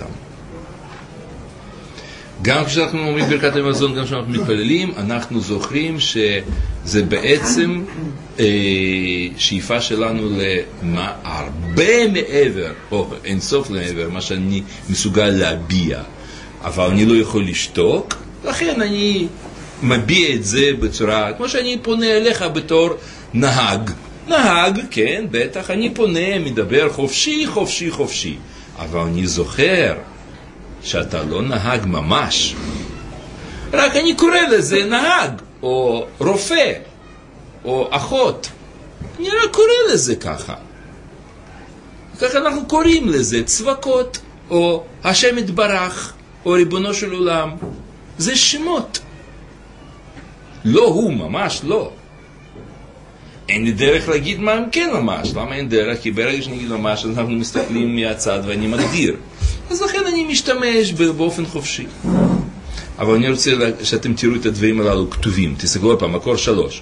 גם כשאנחנו אומרים ברכת המזון, גם כשאנחנו מתפללים, אנחנו זוכרים שזה בעצם שאיפה שלנו למה הרבה מעבר, או אינסוף לעבר, מה שאני מסוגל להביע, אבל אני לא יכול לשתוק, לכן אני מביע את זה בצורה, כמו שאני פונה אליך בתור נהג, כן, בטח, אני פונה, מדבר חופשי, אבל אני זוכר שאתה לא נהג ממש, רק אני קורא לזה נהג, או רופא, או אחות, אני רק קורא לזה ככה אנחנו קוראים לזה צווקות, או השם יתברך, או ריבונו של עולם. זה שמות. לא הוא, ממש לא. אין לי דרך להגיד מה הם כן ממש. למה אין דרך? כי ברגע שנגיד ממש אנחנו מסתכלים מהצד ואני מגדיר. אז לכן אני משתמש באופן חופשי. אבל אני רוצה שאתם תראו את הדברים הללו כתובים. תסתכלו עוד פעם, מקור 3.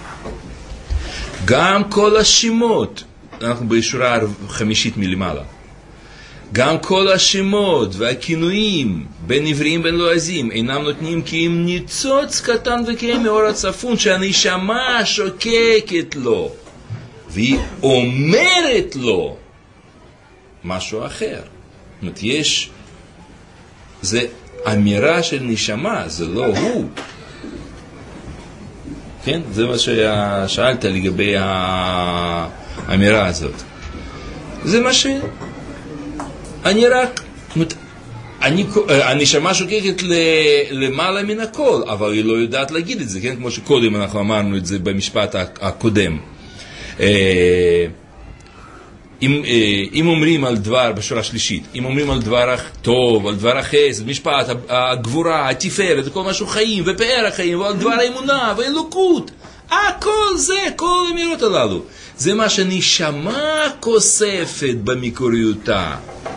גם כל השמות, אנחנו בישורה חמישית מלמעלה, גם כל השמות והכינויים בין עבריים בין לועזים אינם נותנים כי אם ניצוץ קטן וכהה מאור הצפון שהנשמה שוקקת לו והיא אומרת לו משהו אחר. זאת אומרת, יש, זה אמירה של נשמה, זה לא הוא. כן? זה מה ששאלת לגבי האמירה הזאת. זה מה אני רק, הנשמה שוקקת למעלה מן הכל, אבל היא לא יודעת להגיד את זה, כן? כמו שקודם אנחנו אמרנו את זה במשפט הקודם. אם אומרים על דבר, בשורה שלישית, אם אומרים על דבר טוב, על דבר החסד, משפט, הגבורה, התפארת, כל משהו חיים, ופאר החיים, ועל דבר האמונה, והאלוקות, הכל זה, כל האמירות הללו. זה מה שנשמה כוספת במקוריותה.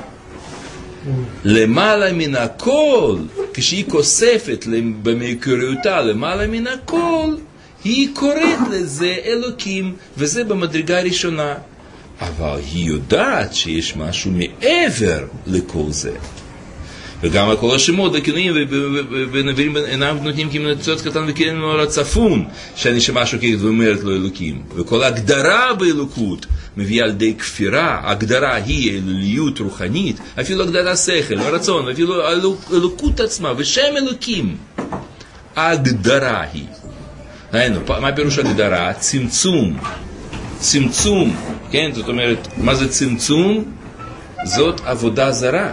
למעלה מן הכל, כשהיא כוספת במקוריותה למעלה מן הכל, היא קוראת לזה אלוקים, וזה במדרגה הראשונה. אבל היא יודעת שיש משהו מעבר לכל זה. וגם על כל השמות, הכינויים ונביאים אינם נותנים כי מנצוץ קטן וכן מאור הצפון, שהנשמה שוקקת ואומרת לו אלוקים. וכל הגדרה באלוקות מביאה על די כפירה, הגדרה היא אלוליות רוחנית, אפילו הגדרה שכל, הרצון, אפילו אלוקות עצמה, ושם אלוקים. ההגדרה היא. היינו, מה פירוש הגדרה? צמצום. צמצום, כן? זאת אומרת, מה זה צמצום? זאת עבודה זרה.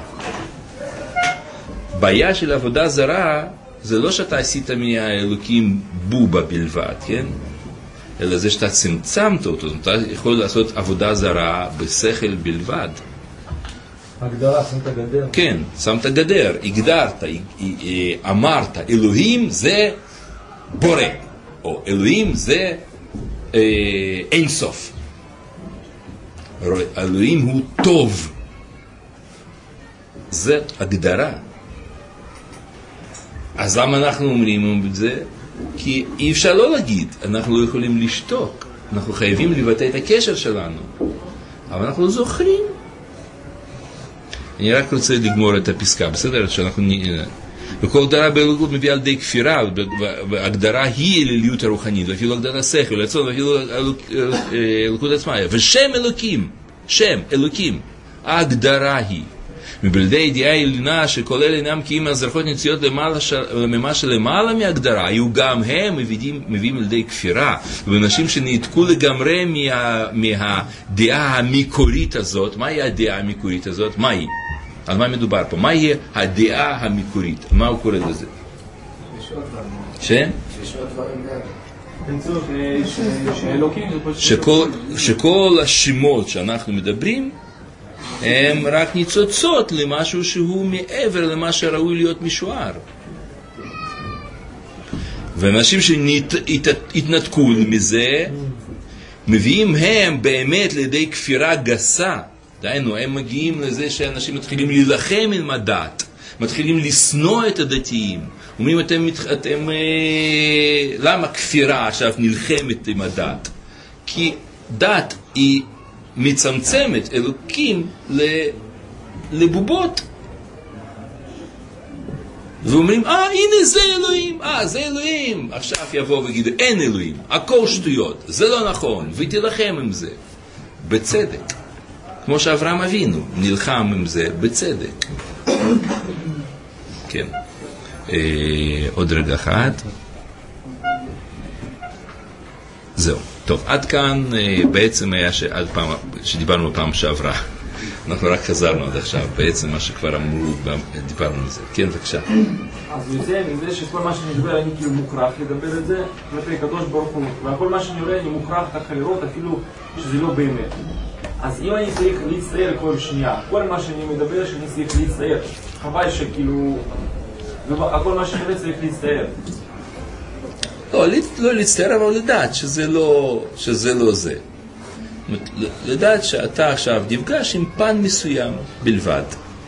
בעיה של עבודה זרה, זה לא שאתה עשית מהאלוקים בובה בלבד, כן? אלא זה שאתה צמצמת אותו, אתה יכול לעשות עבודה זרה בשכל בלבד. הגדרה, שמת גדר. כן, שמת גדר, הגדרת, אמרת, אלוהים זה בורא, או אלוהים זה אין סוף. אלוהים הוא טוב. זה הגדרה. אז למה אנחנו אומרים את זה? כי אי אפשר לא להגיד, אנחנו לא יכולים לשתוק, אנחנו חייבים לבטא את הקשר שלנו, אבל אנחנו זוכרים. אני רק רוצה לגמור את הפסקה, בסדר? שאנחנו וכל הגדרה באלוקות מביאה על די כפירה, והגדרה היא אליליות הרוחנית, ואפילו הגדרה שכל, רצון, ואפילו אלוקות עצמה, ושם אלוקים, שם אלוקים, ההגדרה היא. מבלדי ידיעה עליונה שכל אלה אינם כי אם הזרחות נציות ממה שלמעלה מהגדרה, היו גם הם מביאים על די כפירה, ואנשים שנעתקו לגמרי מהדעה המקורית הזאת. מהי הדעה המקורית הזאת? מהי? על מה מדובר פה? מהי הדעה המקורית? מה הוא קורא לזה? שכל השמות שאנחנו מדברים הם רק ניצוצות למשהו שהוא מעבר למה שראוי להיות משוער. ואנשים שהתנתקו מזה מביאים הם באמת לידי כפירה גסה. דיינו, הם מגיעים לזה שאנשים מתחילים להילחם עם הדת, מתחילים לשנוא את הדתיים. אומרים, למה כפירה עכשיו נלחמת עם הדת? כי דת היא מצמצמת אלוקים לבובות. ואומרים, הנה זה אלוהים, זה אלוהים. עכשיו יבוא ויגיד, אין אלוהים, הכל שטויות, זה לא נכון, ותילחם עם זה. בצדק. כמו שאברהם אבינו נלחם עם זה בצדק. כן. עוד רגע אחד. זהו. טוב, עד כאן בעצם היה שדיברנו בפעם שעברה. אנחנו רק חזרנו עד עכשיו, בעצם מה שכבר אמרו, דיברנו על זה. כן, בבקשה. אז מזה שכל מה שאני מדבר, אני כאילו מוכרח לדבר את זה, כלפי הקדוש ברוך הוא, וכל מה שאני רואה, אני מוכרח ככה לראות, אפילו שזה לא באמת. אז אם אני צריך להצטער כל שנייה, כל מה שאני מדבר שאני צריך להצטער, חבל שכאילו, הכל מה שאני צריך להצטער. לא להצטער, אבל לדעת שזה לא זה. לדעת שאתה עכשיו נפגש עם פן מסוים בלבד.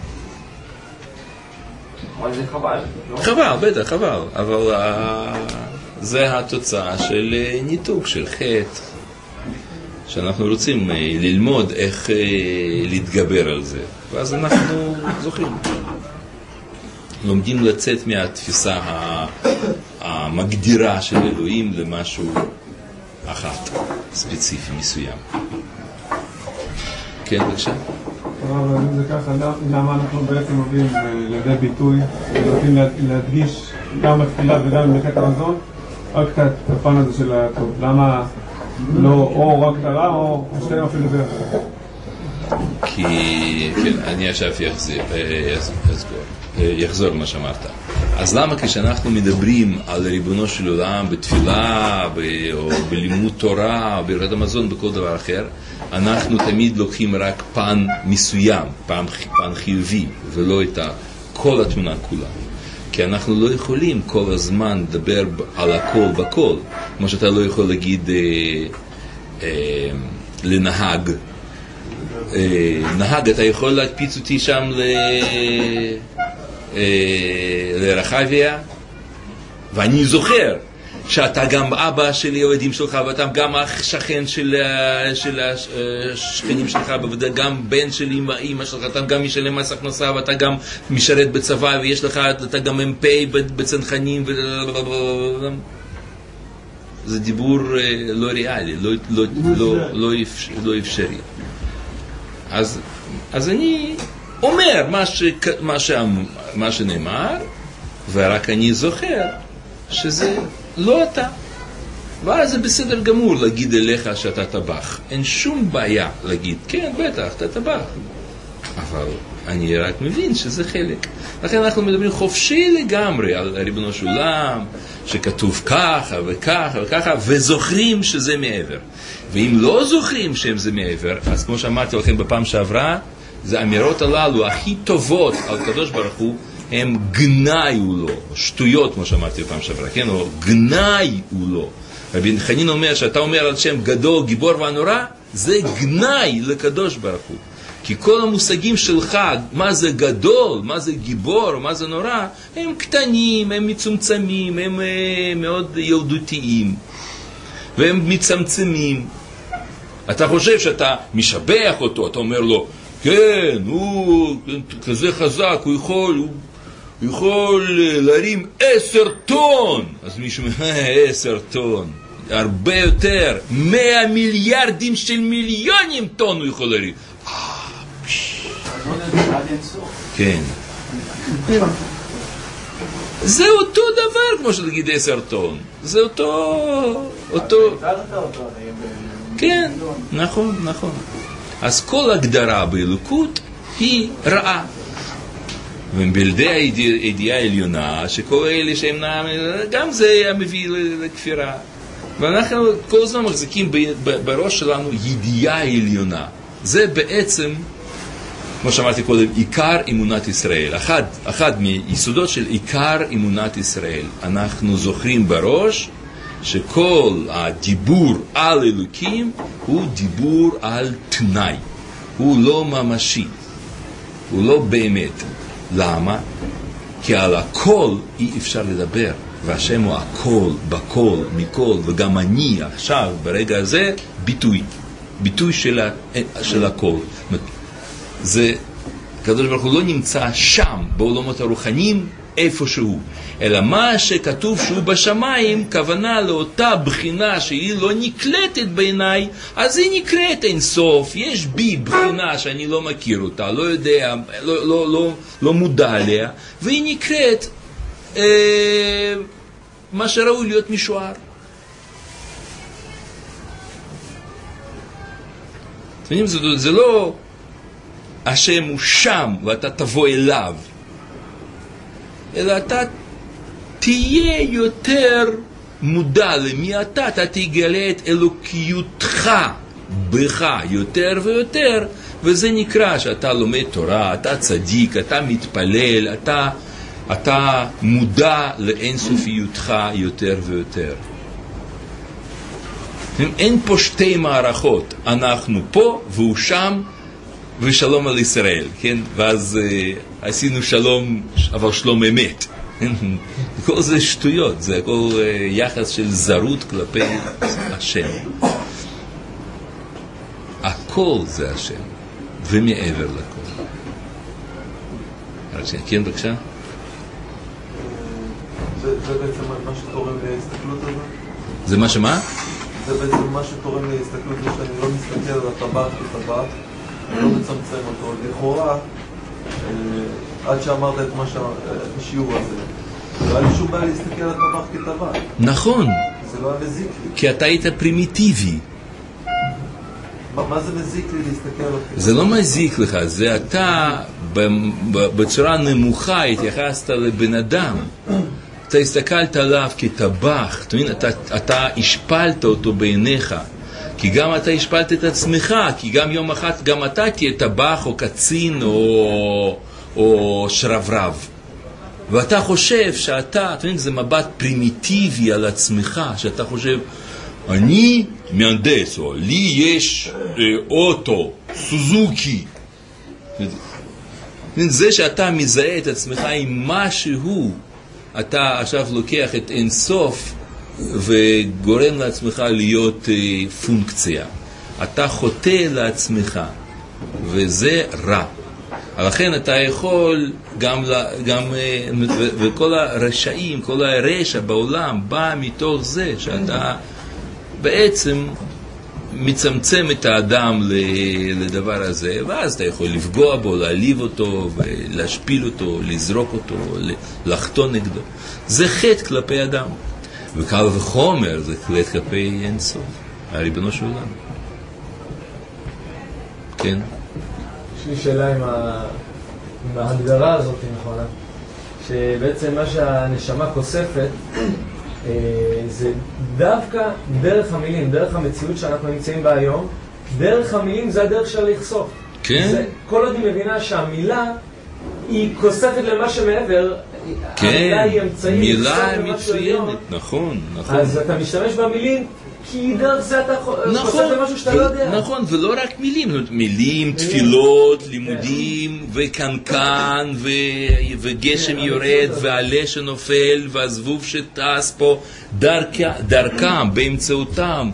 אבל זה חבל, לא? חבל, בטח, חבל, אבל זה התוצאה של ניתוק, של חטא, שאנחנו רוצים ללמוד איך להתגבר על זה, ואז אנחנו זוכים. לומדים לצאת מהתפיסה המגדירה של אלוהים למשהו אחת, ספציפי, מסוים. כן, בבקשה? אבל אם זה ככה, למה אנחנו בעצם מביאים לידי ביטוי, רוצים להדגיש גם בתפילה וגם בברכת המזון, רק את הפן הזה של הטוב? למה לא או רק את הרע או שתיים אפילו ביחד? כי, כן, אני עכשיו יחזור מה שאמרת. אז למה כשאנחנו מדברים על ריבונו של עולם בתפילה או בלימוד תורה או בברכת המזון בכל דבר אחר, אנחנו תמיד לוקחים רק פן מסוים, פן חיובי, ולא את כל התמונה כולה. כי אנחנו לא יכולים כל הזמן לדבר על הכל בכל. כמו שאתה לא יכול להגיד לנהג, נהג, אתה יכול להקפיץ אותי שם לרחביה, ואני זוכר שאתה גם אבא של ילדים שלך, ואתה גם השכן של השכנים שלך, וגם בן של אמא שלך, אתה גם משלם מס הכנסה, ואתה גם משרת בצבא, ויש לך, אתה גם מ"פ בצנחנים, זה דיבור לא ריאלי, לא אפשרי. אז אני אומר מה שנאמר, ורק אני זוכר שזה לא אתה. ואז זה בסדר גמור להגיד אליך שאתה טבח. אין שום בעיה להגיד, כן, בטח, אתה טבח. אבל אני רק מבין שזה חלק. לכן אנחנו מדברים חופשי לגמרי על ריבונו של עולם, שכתוב ככה וככה וככה, וזוכרים שזה מעבר. ואם לא זוכרים שזה מעבר, אז כמו שאמרתי לכם בפעם שעברה, זה האמירות הללו הכי טובות על קדוש ברוך הוא, הם גנאי הוא לא, שטויות כמו שאמרתי בפעם שעברה, כן? או גנאי הוא לא. רבי חנין אומר שאתה אומר על שם גדול, גיבור והנורא, זה גנאי לקדוש ברוך הוא. כי כל המושגים שלך, מה זה גדול, מה זה גיבור, מה זה נורא, הם קטנים, הם מצומצמים, הם מאוד ילדותיים, והם מצמצמים. אתה חושב שאתה משבח אותו, אתה אומר לו, כן, הוא כזה חזק, הוא יכול להרים 10 טון. אז מישהו אומר, 10 טון, הרבה יותר, 100 מיליארדים של מיליונים טון הוא יכול להרים. כן. זה אותו דבר כמו שלהגיד 10 טון. זה אותו... כן, נכון, נכון. אז כל הגדרה באלוקות היא רעה. ובלדי הידיעה העליונה, שכל אלה שהם נעם, גם זה היה מביא לכפירה. ואנחנו כל הזמן מחזיקים בראש שלנו ידיעה העליונה. זה בעצם, כמו שאמרתי קודם, עיקר אמונת ישראל. אחד מיסודות של עיקר אמונת ישראל. אנחנו זוכרים בראש שכל הדיבור על אלוקים הוא דיבור על תנאי. הוא לא ממשי. הוא לא באמת. למה? כי על הכל אי אפשר לדבר. והשם הוא הכל, בכל, מכל, וגם אני עכשיו, ברגע הזה, ביטוי של הכל. זה, הקדוש ברוך הוא לא נמצא שם, בעולמות הרוחניים, איפשהו. אלא מה שכתוב שהוא בשמיים, כוונה לאותה בחינה שהיא לא נקלטת בעיניי, אז היא נקראת אין סוף. יש בי בחינה שאני לא מכיר אותה, לא יודע, לא מודע עליה, והיא נקראת מה שראוי להיות משוער. זה לא השם הוא שם ואתה תבוא אליו, אלא אתה תהיה יותר מודע למי אתה תגלה את אלוקיותך בך יותר ויותר, וזה נקרא שאתה לומד תורה, אתה צדיק, אתה מתפלל, אתה מודע לאינסופיותך יותר ויותר. אין פה שתי מערכות, אנחנו פה והוא שם, ושלום על ישראל, כן? ואז עשינו שלום, אבל שלום אמת. כל זה שטויות, זה הכל יחס של זרות כלפי השם. הכל זה השם, ומעבר לכל. כן, בבקשה? זה בעצם מה שתורם להסתכלות הזאת? זה מה שמה? זה בעצם מה שתורם להסתכלות, שאני לא מסתכל על הטבח כטבח, אני לא מצמצם אותו. לכאורה, עד שאמרת את מה שהשיעור הזה, לא היה לי שום בעיה להסתכל על הטבח כטבח. נכון. זה לא היה מזיק לי. כי אתה היית פרימיטיבי. מה זה מזיק לי להסתכל על זה? זה לא מזיק לך, זה אתה בצורה נמוכה התייחסת לבן אדם. אתה הסתכלת עליו כטבח, אתה השפלת אותו בעיניך, כי גם אתה השפלת את עצמך, כי גם יום אחד גם אתה תהיה טבח או קצין או שרברב. ואתה חושב שאתה, זה מבט פרימיטיבי על עצמך, שאתה חושב, אני מהנדס, או לי יש אוטו, סוזוקי. זה שאתה מזהה את עצמך עם משהו, אתה עכשיו לוקח את אינסוף וגורם לעצמך להיות פונקציה. אתה חוטא לעצמך, וזה רע. לכן אתה יכול וכל הרשעים, כל הרשע בעולם בא מתוך זה שאתה בעצם מצמצם את האדם לדבר הזה, ואז אתה יכול לפגוע בו, להעליב אותו, להשפיל אותו, לזרוק אותו, לחתון נגדו. זה חטא כלפי אדם. וקל וחומר זה חטא כלפי אין סוף, הריבונו של עולם. כן? יש לי שאלה עם ההגדרה הזאת, נכונה, שבעצם מה שהנשמה כוספת זה דווקא דרך המילים, דרך המציאות שאנחנו נמצאים בה היום, דרך המילים זה הדרך שלה לחשוף. כן. כל עוד היא מבינה שהמילה היא כוספת למה שמעבר, כן. המילה היא אמצעי מילה מצוינת, נכון, נכון. אז אתה משתמש במילים, כי דרך זה אתה חושף למשהו שאתה לא יודע. נכון, ולא רק מילים, מילים, תפילות, לימודים, וקנקן, וגשם יורד, ועלה שנופל, והזבוב שטס פה, דרכם, באמצעותם,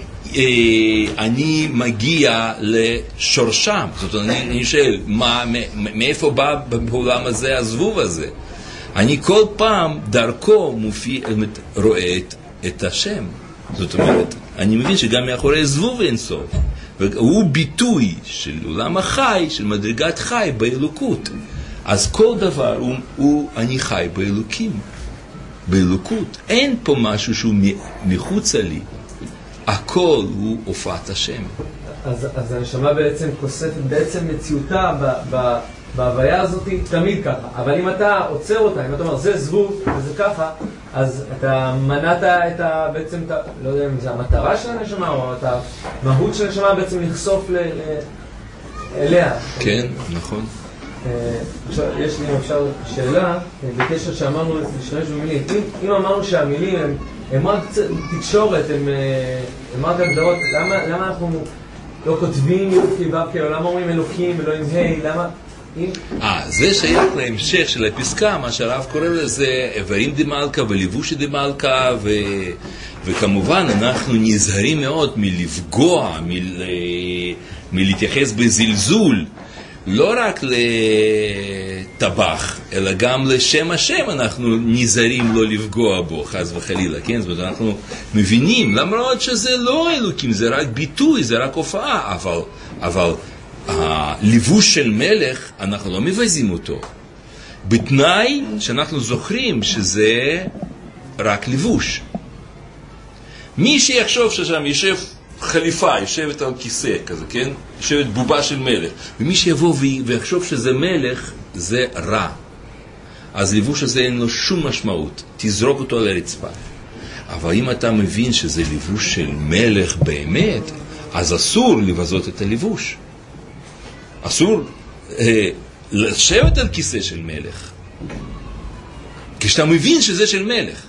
אני מגיע לשורשם. זאת אומרת, אני שואל, מאיפה בא בעולם הזה הזבוב הזה? אני כל פעם דרכו רואה את השם. זאת אומרת, אני מבין שגם מאחורי זבוב אין סוף. והוא ביטוי של עולם החי, של מדרגת חי באלוקות. אז כל דבר אני חי באלוקים. באלוקות. אין פה משהו שהוא מחוץ לי. הכל הוא הופעת השם. אז הנשמה בעצם כוספת בעצם מציאותה בהוויה הזאת תמיד ככה. אבל אם אתה עוצר אותה, אם אתה אומר זה זבוב וזה ככה, אז אתה מנעת בעצם, לא יודע אם זה המטרה של הנשמה או את המהות של הנשמה בעצם לחשוף אליה. כן, נכון. עכשיו, יש לי אפשר שאלה בקשר שאמרנו להשתמש במילים. אם אמרנו שהמילים הם רק תקשורת, הם רק הגדרות, למה אנחנו לא כותבים יופי ובקי, או למה אומרים אלוקים, אלוהים היי, למה? זה שייך להמשך של הפסקה, מה שהרב קורא לזה איברים דמלכה ולבושי דמלכה, וכמובן אנחנו נזהרים מאוד מלפגוע, מלהתייחס בזלזול, לא רק לטבח, אלא גם לשם השם אנחנו נזהרים לא לפגוע בו, חס וחלילה, כן? זאת אומרת, אנחנו מבינים, למרות שזה לא אלוקים, זה רק ביטוי, זה רק הופעה, אבל הלבוש של מלך, אנחנו לא מבזים אותו. בתנאי שאנחנו זוכרים שזה רק לבוש. מי שיחשוב ששם יושב חליפה, יושבת על כיסא כזה, כן? יושבת בובה של מלך. ומי שיבוא ויחשוב שזה מלך, זה רע. אז לבוש הזה אין לו שום משמעות. תזרוק אותו על הרצפה. אבל אם אתה מבין שזה לבוש של מלך באמת, אז אסור לבזות את הלבוש. אסור לשבת על כיסא של מלך. כשאתה מבין שזה של מלך.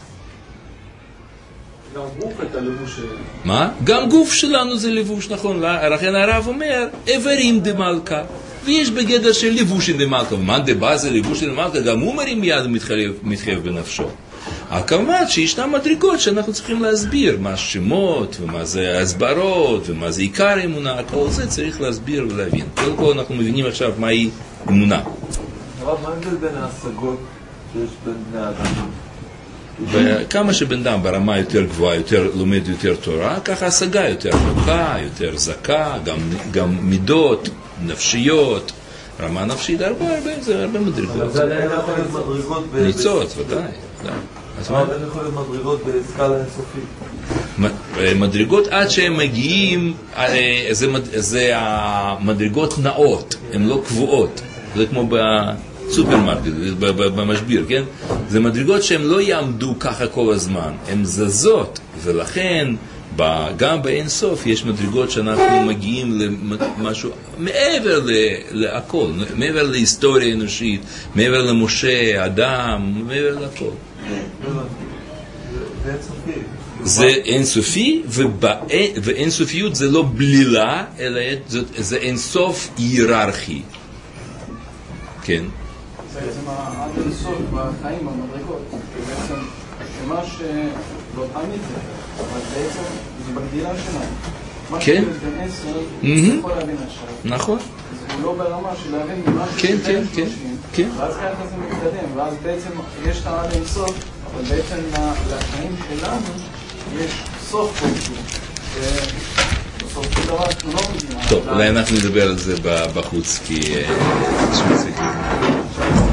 גם גוף את הלבוש. מה? גם גוף שלנו זה לבוש, נכון. לכן הרב אומר, איברים דמלכה. ויש בגדר של לבוש דמלכה. ומה דבא זה לבוש דמלכה? גם הוא מרים יד ומתחייב בנפשו. כמובן שישנם מדרגות שאנחנו צריכים להסביר מה השמות ומה זה הסברות ומה זה עיקר אמונה, כל זה צריך להסביר ולהבין. קודם כל אנחנו מבינים עכשיו מהי אמונה. הרב, מה ההבדל בין ההשגות שיש בין בני האדם? וכמה שבן אדם ברמה יותר גבוהה, יותר לומד יותר תורה, ככה השגה יותר עמוקה, יותר זכה, גם מידות נפשיות, רמה נפשית, הרבה מדרגות. אבל זה עדיין יכול להיות מדרגות ניצוץ, ודאי. אבל זה יכול להיות מדרגות בסקאלה אינסופית. מדרגות עד שהם מגיעים, זה המדרגות נאות, הן לא קבועות. זה כמו בסופרמרקט, במשביר, כן? זה מדרגות שהן לא יעמדו ככה כל הזמן, הן זזות, ולכן גם באינסוף יש מדרגות שאנחנו מגיעים למשהו מעבר להכל, מעבר להיסטוריה אנושית, מעבר למשה, אדם, מעבר להכל. זה אינסופי, ואינסופיות זה לא בלילה, אלא זה אינסוף היררכי. כן. זה בעצם האינסוף בחיים, במדרגות. בעצם מה שלא תמיד זה, אבל בעצם זה בגדילה שלנו. מה כן. שבן 10, זה יכול להבין עכשיו. נכון. זה לא ברמה של להבין משהו כן, כן, כן, כן. ואז ככה זה מתקדם, ואז בעצם יש את האינסוף, אבל בעצם לחיים שלנו יש סוף כלשהו. בסוף של דבר אנחנו לא מבינים. טוב, אולי אנחנו נדבר על זה בחוץ, כי שמוצא כזה.